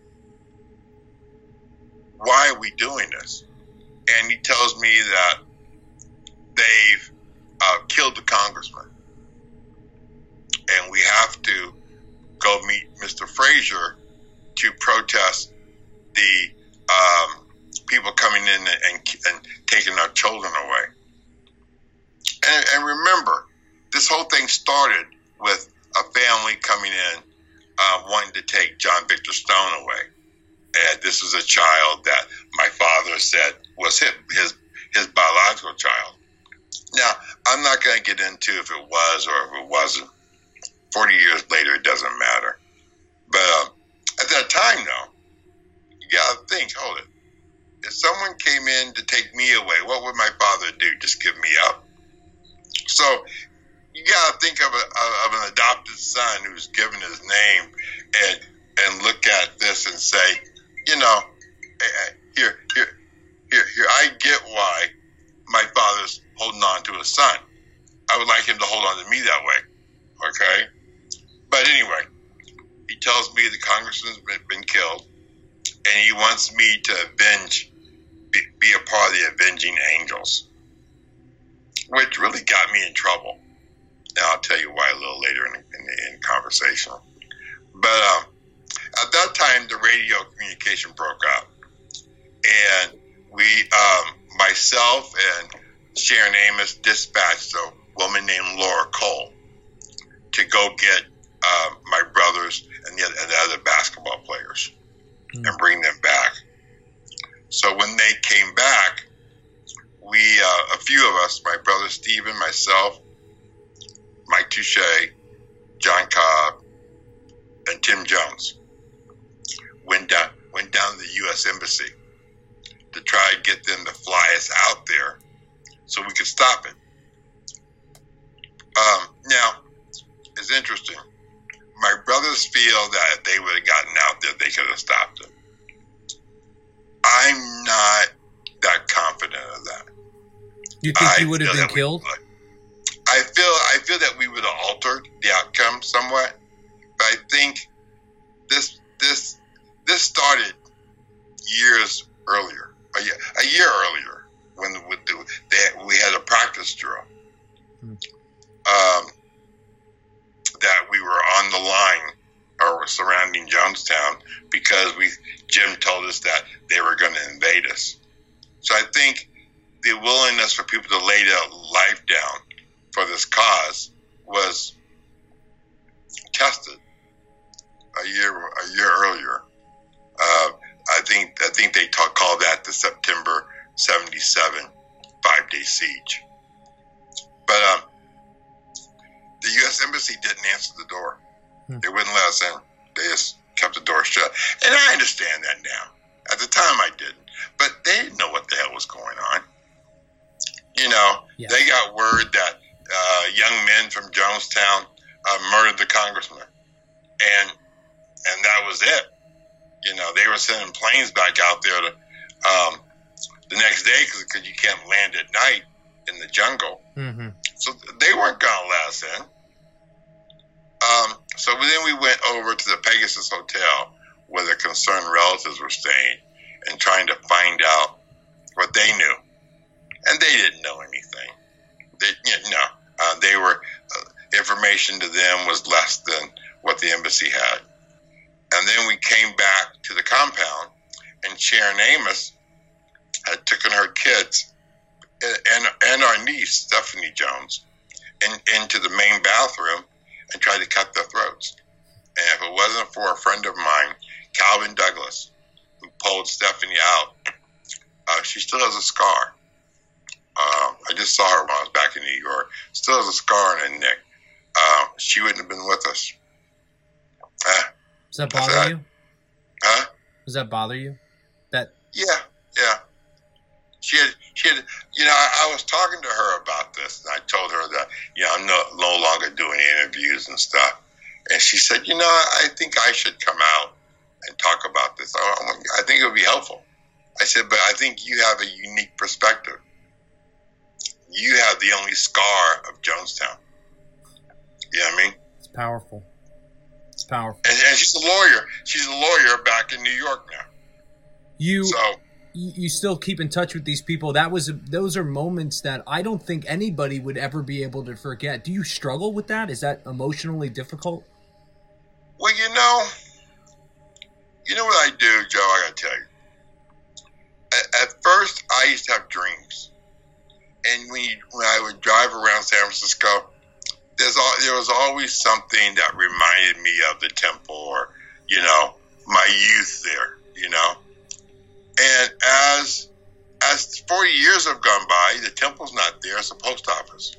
Why are we doing this? And he tells me that they've uh, killed the congressman. And we have to go meet Mister Frazier to protest the um, people coming in and, and, and taking our children away. And, and remember, this whole thing started with a family coming in uh, wanting to take John Victor Stone away. And this was a child that my father said was his, his his biological child. Now, I'm not going to get into if it was or if it wasn't. Forty years later, it doesn't matter. But uh, at that time, though, you got to think, hold it. If someone came in to take me away, what would my father do? Just give me up? So you got to think of, a, of an adopted son who's given his name and and look at this and say, you know, here, here, here, here, I get why my father's holding on to his son. I would like him to hold on to me that way, okay? But anyway, he tells me the congressman's been, been killed, and he wants me to avenge be, be a part of the Avenging Angels, which really got me in trouble. And I'll tell you why a little later in, in the in conversation. But um, at that time, the radio communication broke up, and we, um, myself and Sharon Amos, dispatched a woman named Laura Cole to go get uh, my brothers and the, and the other basketball players mm. and bring them back. So when they came back, we, uh, a few of us, my brother Stephen, myself, Mike Touche, John Cobb, and Tim Jones, went down went down to the U S Embassy to try to get them to fly us out there so we could stop it. Um, now, it's interesting. My brothers feel that if they would have gotten out there, they could have stopped it. I'm not that confident of that.
You think
I
you would have been killed?
We, I feel I feel that we would have altered the outcome somewhat, but I think this this this started years earlier, a year, a year earlier, when with the, they, we had a practice drill. Hmm. Um, that we were on the line or surrounding Jonestown because we Jim told us that they were going to invade us. So I think the willingness for people to lay their life down for this cause was tested a year a year earlier. Uh, I think I think they talk, call that the September seventy-seven five-day siege. But um, the U S Embassy didn't answer the door. Hmm. They wouldn't let us in. They just kept the door shut. And I understand that now. At the time, I didn't. But they didn't know what the hell was going on. You know, yeah. They got word that uh, young men from Jonestown uh, murdered the congressman. And and that was it. You know, they were sending planes back out there to, um, the next day because you can't land at night in the jungle. Mm-hmm. So they weren't going to let us in. Um, so then we went over to the Pegasus Hotel where the concerned relatives were staying and trying to find out what they knew. And they didn't know anything. They, you know, uh, they were, uh, information to them was less than what the embassy had. And then we came back to the compound, and Sharon Amos had taken her kids and and our niece, Stephanie Jones, in, into the main bathroom and tried to cut their throats. And if it wasn't for a friend of mine, Calvin Douglas, who pulled Stephanie out, uh, she still has a scar. Uh, I just saw her when I was back in New York. Still has a scar on her neck. Uh, she wouldn't have been with us. Uh,
Does that bother
that,
you?
Huh?
Does that bother you? That
Yeah, yeah. She had, she had, you know, I, I was talking to her about this, and I told her that, you know, I'm no, no longer doing interviews and stuff. And she said, you know, I think I should come out and talk about this. I, I think it would be helpful. I said, but I think you have a unique perspective. You have the only scar of Jonestown. You know what I mean?
It's powerful. It's powerful.
And, and she's a lawyer. She's a lawyer back in New York now.
You
so,
you still keep in touch with these people. That was those are moments that I don't think anybody would ever be able to forget. Do you struggle with that? Is that emotionally difficult?
Well, you know, you know what I do, Joe. I gotta tell you. At, at first, I used to have dreams, and when you, when I would drive around San Francisco, there's all, there was always something that reminded me of the temple, or you know, my youth there. You know. And as as forty years have gone by, the temple's not there. It's a post office.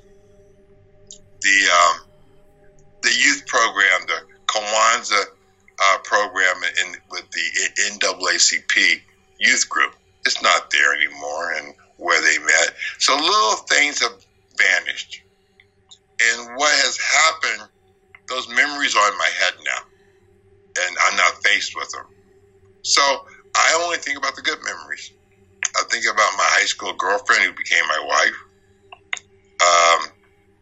The um, the youth program, the Kwanzaa uh, program in with the N double A C P youth group, it's not there anymore, and where they met. So little things have vanished. And what has happened, those memories are in my head now, and I'm not faced with them. So I only think about the good memories. I think about my high school girlfriend who became my wife. Um,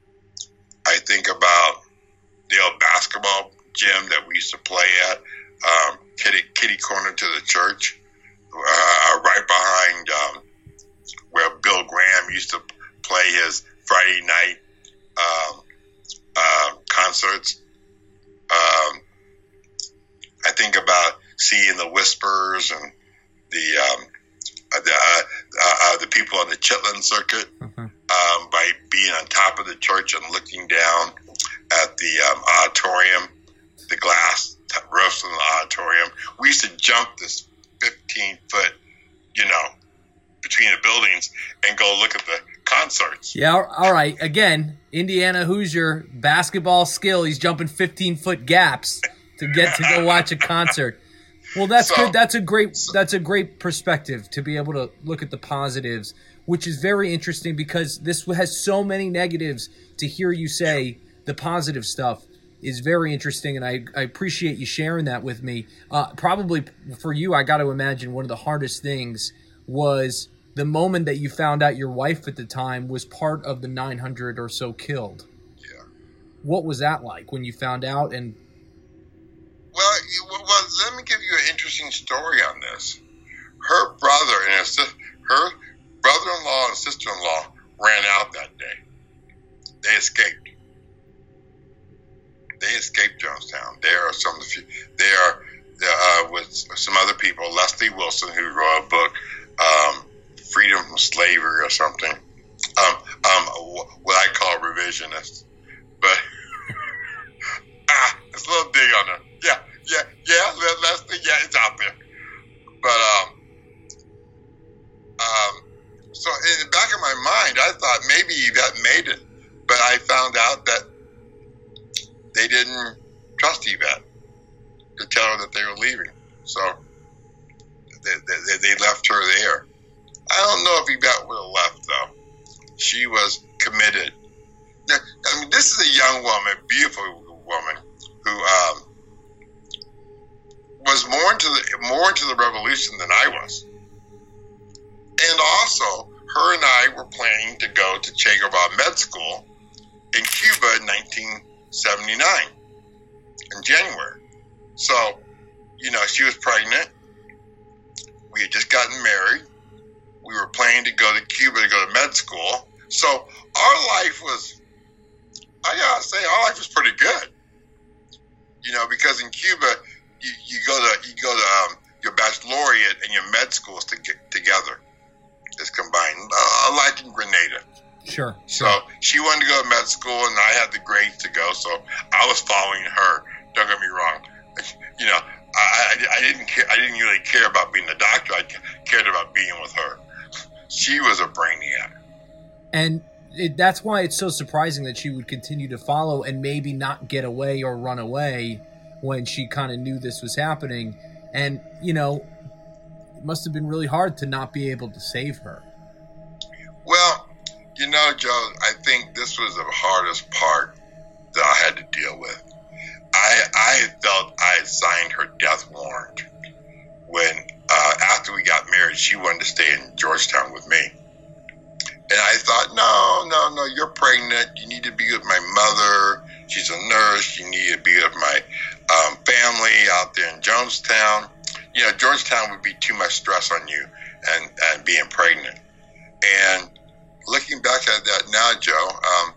I think about the old basketball gym that we used to play at, um, kitty, kitty corner to the church. uh, right behind um, where Bill Graham used to play his Friday night um, uh, concerts. Um, I think about seeing the Whispers and the um, uh, the uh, uh, the people on the Chitlin Circuit mm-hmm. um, by being on top of the church and looking down at the um, auditorium, the glass roofs in the auditorium. We used to jump this fifteen foot, you know, between the buildings and go look at the concerts.
Yeah, all right. Again, Indiana Hoosier basketball skill. He's jumping fifteen foot gaps to get to go watch a concert. Well, that's so, good. That's a great. That's a great perspective to be able to look at the positives, which is very interesting because this has so many negatives. To hear you say the positive stuff is very interesting, and I, I appreciate you sharing that with me. Uh, probably for you, I got to imagine one of the hardest things was the moment that you found out your wife at the time was part of the nine hundred or so killed.
Yeah.
What was that like when you found out? And
well, well, let me give you an interesting story on this. Her brother and his, her brother-in-law and sister-in-law ran out that day. They escaped. They escaped Jonestown. They are some of the few. They are uh, with some other people. Leslie Wilson, who wrote a book, um, "Freedom from Slavery" or something. Um, um, what I call revisionist, but ah, it's a little dig on her. Yeah, yeah, yeah. Leslie, yeah, it's out there. But um, um, so in the back of my mind, I thought maybe Yvette made it, but I found out that they didn't trust Yvette to tell her that they were leaving. So they, they, they left her there. I don't know if Yvette would have left, though. She was committed. I mean, this is a young woman, beautiful woman, who um, was more into the more into the revolution than I was. And also, her and I were planning to go to Che Guevara Med School in Cuba in nineteen seventy-nine, in January. So, you know, she was pregnant. We had just gotten married. We were planning to go to Cuba to go to med school. So our life was, I gotta say, our life was pretty good. You know, because in Cuba, you, you go to you go to um, your baccalaureate and your med schools to get together. It's combined, uh, like in Grenada.
Sure,
So
sure.
she wanted to go to med school, and I had the grades to go. So I was following her. Don't get me wrong. You know, I, I, I didn't care. I didn't really care about being a doctor. I cared about being with her. She was a brainiac.
And it, that's why it's so surprising that she would continue to follow and maybe not get away or run away when she kind of knew this was happening. And, you know, it must have been really hard to not be able to save her.
Well, you know, Joe, I think this was the hardest part that I had to deal with. I I felt I had signed her death warrant when, uh, after we got married, she wanted to stay in Georgetown with me. And I thought, no, no, no, you're pregnant. You need to be with my mother. She's a nurse. You need to be with my um, family out there in Jonestown. You know, Georgetown would be too much stress on you and, and being pregnant. And looking back at that now, Joe, um,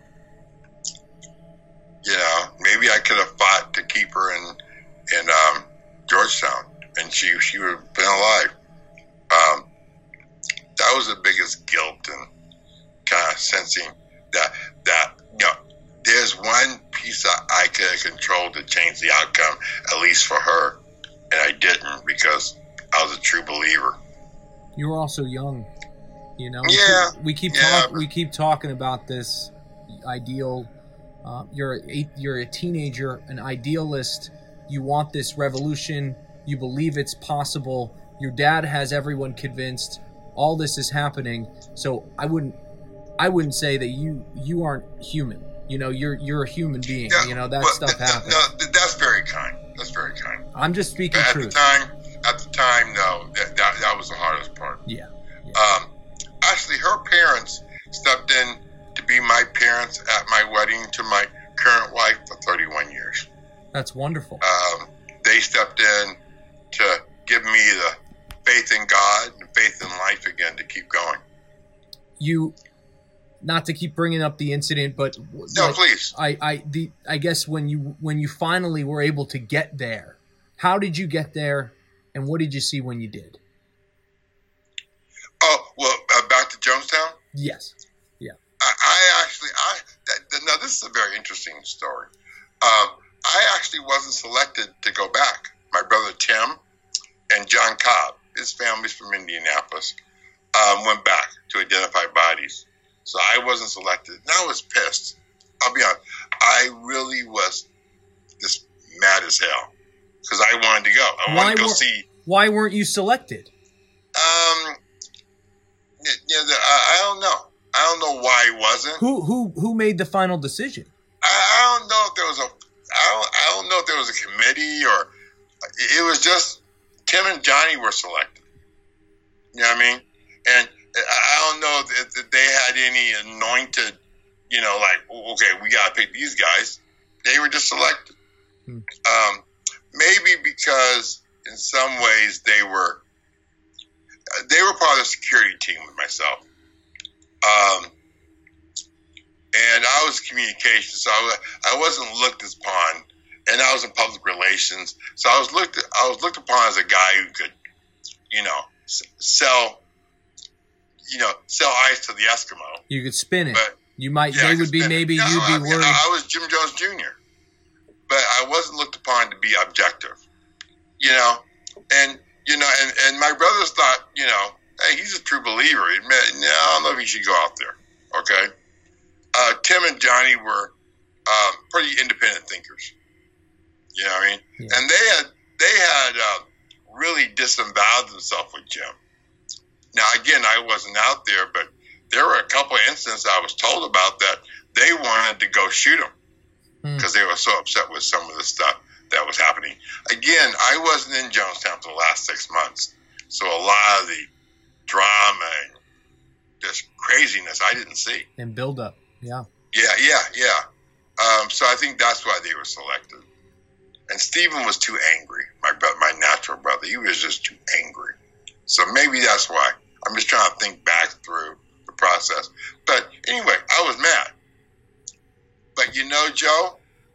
you know, maybe I could have fought to keep her in in um, Georgetown, and she she would have been alive. Um, that was the biggest guilt and kind of sensing that that you know, there's one piece that I could have controlled to change the outcome, at least for her, and I didn't because I was a true believer.
You were also young. You know,
yeah,
we keep
yeah,
talk, we keep talking about this ideal. Uh, you're a, you're a teenager, an idealist. You want this revolution. You believe it's possible. Your dad has everyone convinced. All this is happening. So I wouldn't I wouldn't say that you you aren't human. You know, you're you're a human being. Yeah, you know that well, stuff th- happens.
No, that's very kind. That's very kind.
I'm just speaking
at
truth.
the time. At the time, no, that, that that was the hardest part.
Yeah. yeah.
Um. Actually, her parents stepped in to be my parents at my wedding to my current wife for thirty-one years.
That's wonderful.
Um, they stepped in to give me the faith in God and faith in life again to keep going.
You, not to keep bringing up the incident, but
no,
like,
please.
I, I, the, I guess when you when you finally were able to get there, how did you get there, and what did you see when you did?
Oh well, uh, back to Jonestown.
Yes. Yeah.
I, I actually, I that, now this is a very interesting story. Um, I actually wasn't selected to go back. My brother Tim and John Cobb, his family's from Indianapolis, um, went back to identify bodies. So I wasn't selected. And I was pissed. I'll be honest. I really was just mad as hell because I wanted to go. I
why
wanted to go
were,
see.
Why weren't you selected?
Um, yeah, the, I, I don't know. I don't know why I wasn't.
Who who who made the final decision?
I, I don't know if there was a. I don't. I don't know if there was a committee or. It was just Tim and Johnny were selected. You know what I mean? And I don't know if, if they had any anointed, you know, like, okay, we got to pick these guys. They were just selected. Hmm. Um, maybe because in some ways they were, they were part of the security team with myself. Um, and I was communications, so I, I wasn't looked upon. And I was in public relations, so I was looked. I was looked upon as a guy who could, you know, s- sell, you know, sell ice to the Eskimo.
You could spin it.
But,
you might.
Yeah,
they would be maybe.
No,
you'd be
I,
worried.
I was Jim Jones Junior, but I wasn't looked upon to be objective. You know, and you know, and, and my brothers thought, you know, hey, he's a true believer. He admit, no, I don't know if he should go out there. Okay, uh, Tim and Johnny were um, pretty independent thinkers. You know what I mean? Yeah. And they had they had uh, really disemboweled themselves with Jim. Now, again, I wasn't out there, but there were a couple of incidents I was told about that they wanted to go shoot him because mm. they were so upset with some of the stuff that was happening. Again, I wasn't in Jonestown for the last six months, so a lot of the drama and just craziness I didn't see.
And build up, yeah.
Yeah, yeah, yeah. Um, so I think that's why they were selected. And Stephen was too angry, my brother, my natural brother. He was just too angry. So maybe that's why. I'm just trying to think back through the process. But anyway, I was mad. But you know, Joe,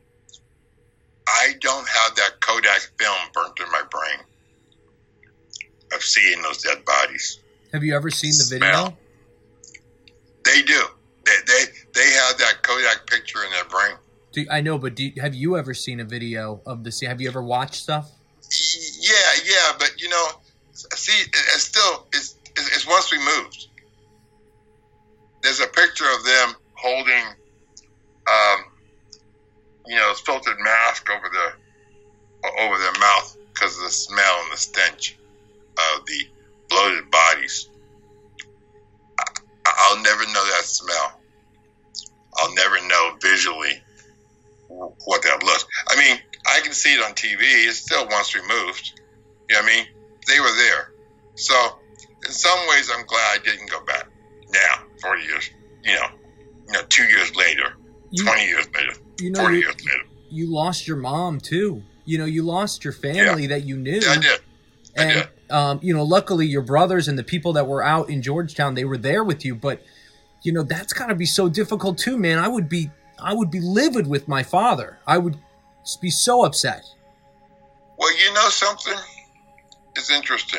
I don't have that Kodak film burnt in my brain of seeing those dead bodies.
Have you ever seen the
Smell.
video?
They do. They, they, they have that Kodak picture in their brain.
Do, I know, but do you, have you ever seen a video of the scene? Have you ever watched stuff?
Yeah, yeah, but you know, see, it's still, it's, it's once we moved. There's a picture of them holding, um, you know, filtered mask over the over their mouth because of the smell and the stench of the bloated bodies. I, I'll never know that smell. I'll never know visually what that looks. I mean, I can see it on T V. It's still once removed. You know what I mean? They were there. So, in some ways, I'm glad I didn't go back. Now, forty years, you know, you know, two years later, you, twenty years later,
you know,
forty
you,
years later.
You lost your mom, too. You know, you lost your family
yeah.
that you knew.
Yeah, I did. I
and,
did.
Um, you know, luckily your brothers and the people that were out in Georgetown, they were there with you. But, you know, that's got to be so difficult, too, man. I would be... I would be livid with my father. I would be so upset.
Well, you know something? It's interesting.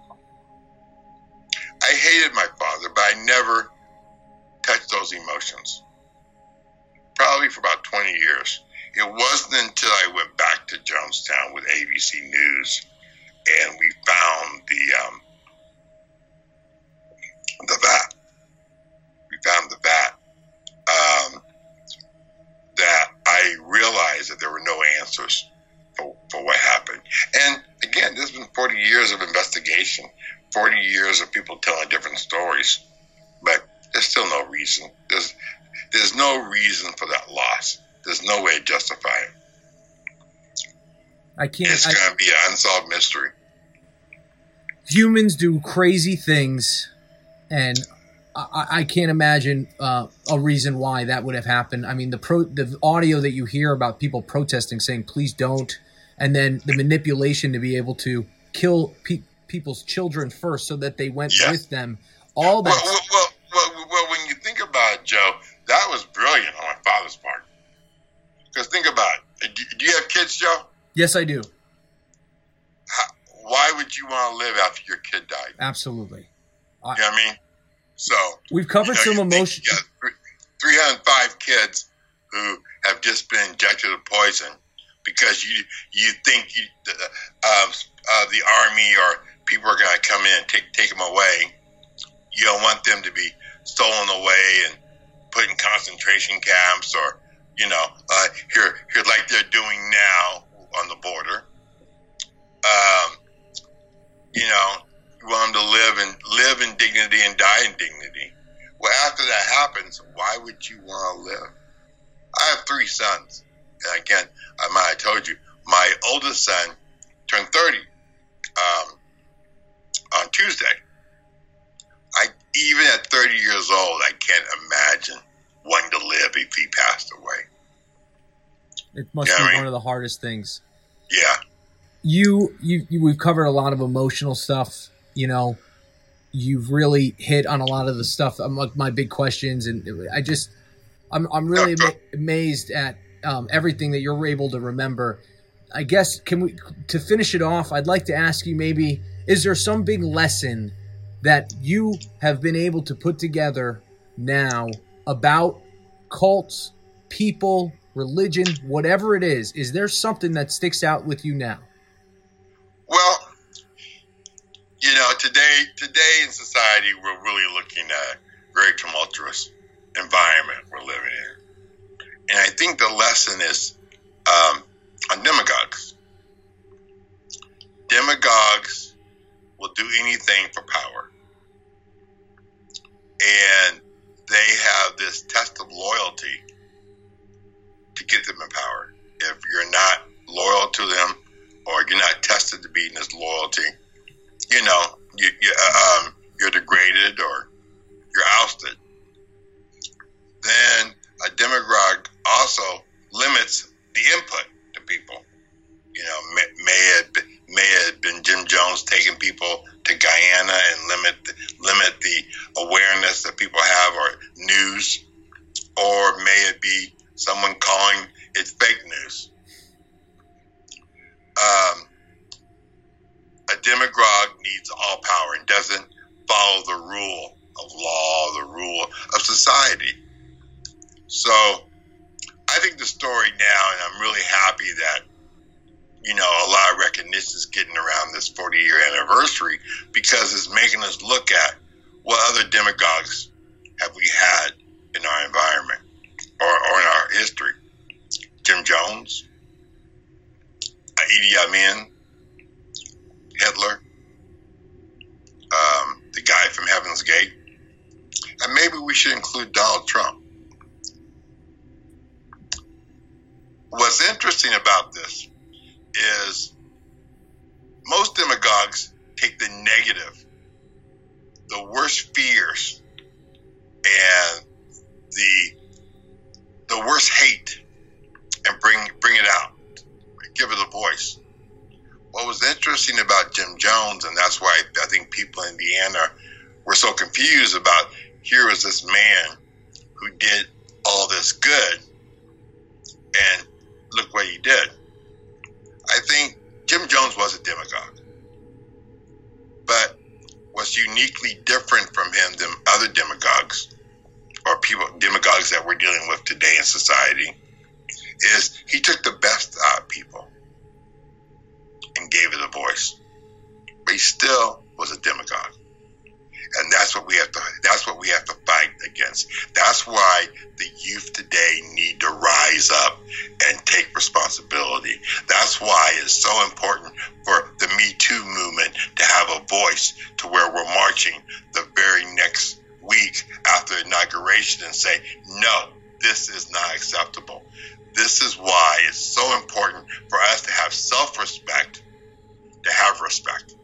I hated my father, but I never touched those emotions. Probably for about twenty years. It wasn't until I went back to Jonestown with A B C News and we found the um, the vat. We found the vat. Um, that I realized that there were no answers for, for what happened. And again, there's been forty years of investigation, forty years of people telling different stories, but there's still no reason. There's there's no reason for that loss. There's no way to justify it.
I can't.
It's going to be an unsolved mystery.
Humans do crazy things, and I, I can't imagine uh, a reason why that would have happened. I mean, the pro, the audio that you hear about people protesting, saying "please don't," and then the manipulation to be able to kill pe- people's children first so that they went
yes.
with them. All that.
Well, well, well, well, well, when you think about it, Joe, that was brilliant on my father's part. Because think about it. Do, do you have kids, Joe?
Yes, I do.
How, why would you want to live after your kid died?
Absolutely.
I, you know what I mean? So
we've covered
you know,
some emotion.
three hundred five kids who have just been injected with poison because you you think you, uh, uh, the army or people are going to come in and take take them away. You don't want them to be stolen away and put in concentration camps or you know uh, here here like they're doing now on the border. Um, you know, you want them to live and live in dignity and die in dignity. Well, after that happens, why would you want to live? I have three sons. And again, I might have told you, my oldest son turned thirty um, on Tuesday. I even at thirty years old, I can't imagine wanting to live if he passed away.
It must
you know
be
one
I mean? of the hardest things.
Yeah.
You, you, you, we've covered a lot of emotional stuff. You know, you've really hit on a lot of the stuff. I'm like my big questions, and I just, I'm, I'm really ama- amazed at um, everything that you're able to remember. I guess can we to finish it off? I'd like to ask you maybe: is there some big lesson that you have been able to put together now about cults, people, religion, whatever it is? Is there something that sticks out with you now?
Well, you know, today, today in society, we're really looking at a very tumultuous environment we're living in. And I think the lesson is um, on demagogues. Demagogues will do anything for power. And they have this test of loyalty to get them in power. If you're not loyal to them or you're not tested to be in this loyalty, you know, you, you, um, you're degraded or you're ousted. Then a demagogue also limits the input to people. You know, may, may it may have been Jim Jones taking people to Guyana and limit limit the awareness that people have or news, or may it be someone calling it fake news. Um, a demagogue needs all power and doesn't follow the rule of law, the rule of society. So I think the story now, and I'm really happy that, you know, a lot of recognition is getting around this forty-year anniversary because it's making us look at what other demagogues have we had in our environment or, or in our history. Jim Jones, Idi Amin, Hitler, um, the guy from Heaven's Gate, and maybe we should include Donald Trump. What's interesting about this is most demagogues take the negative, the worst fears, and the the worst hate, and bring bring it out, give it a voice. What was interesting about Jim Jones, and that's why I think people in Indiana were so confused about, here was this man who did all this good, and look what he did. I think Jim Jones was a demagogue. But what's uniquely different from him than other demagogues, or people demagogues that we're dealing with today in society, is he took the best out of people and gave it a voice. But he still was a demagogue. And that's what we have to that's what we have to fight against. That's why the youth today need to rise up and take responsibility. That's why it's so important for the Me Too movement to have a voice, to where we're marching the very next week after inauguration and say, no, this is not acceptable. This is why it's so important for us to have self-respect, to have respect.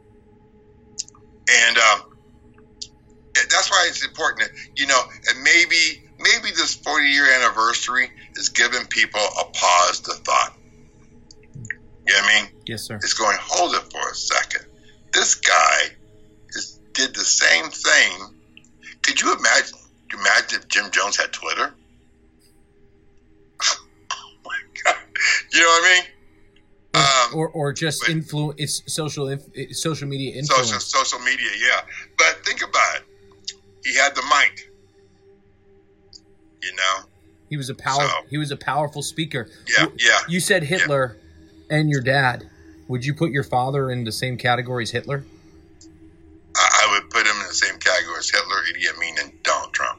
And um, that's why it's important, you know, and maybe maybe this forty-year anniversary is giving people a pause to thought. You know what I mean?
Yes, sir.
It's going, hold it for a second. this guy is, did the same thing. Could you imagine? Imagine if Jim Jones had Twitter? Oh my God! You know what I mean? Um,
or or just influ it's social inf- social media influence.
Social social media, yeah. But think about it. He had the mic. You know.
He was a power. So, he was a powerful speaker.
Yeah,
you,
yeah.
You said Hitler yeah. and your dad. Would you put your father in the same category as Hitler?
I, I would put him in the same category as Hitler, Idi Amin, and Donald Trump.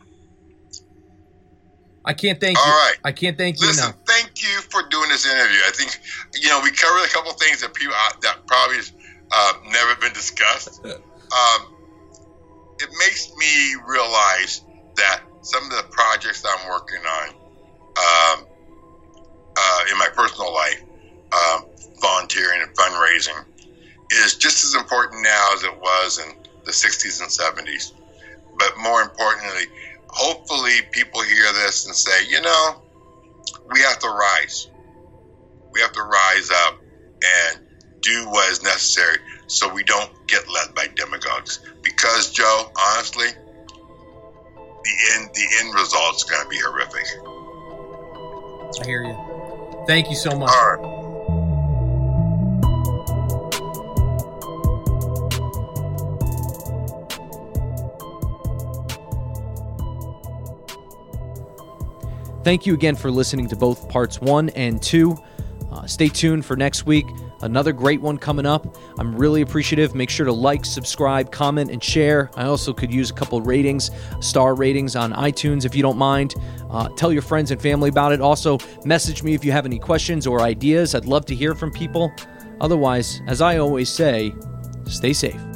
I can't thank
All
you.
right.
I can't thank
Listen,
you enough.
Thank you for doing this interview. I think, you know, we covered a couple of things that people uh, that probably uh, never been discussed. Um, it makes me realize that some of the projects that I'm working on um, uh, in my personal life, um, volunteering and fundraising, is just as important now as it was in the sixties and seventies. But more importantly, hopefully people hear this and say, you know, we have to rise. We have to rise up and do what is necessary so we don't get led by demagogues. Because, Joe, honestly, the end the end result is going to be horrific.
I hear you. Thank you so much.
All right.
Thank you again for listening to both parts one and two. Uh, stay tuned for next week. Another great one coming up. I'm really appreciative. Make sure to like, subscribe, comment, and share. I also could use a couple ratings, star ratings on iTunes if you don't mind. Uh, tell your friends and family about it. Also, message me if you have any questions or ideas. I'd love to hear from people. Otherwise, as I always say, stay safe.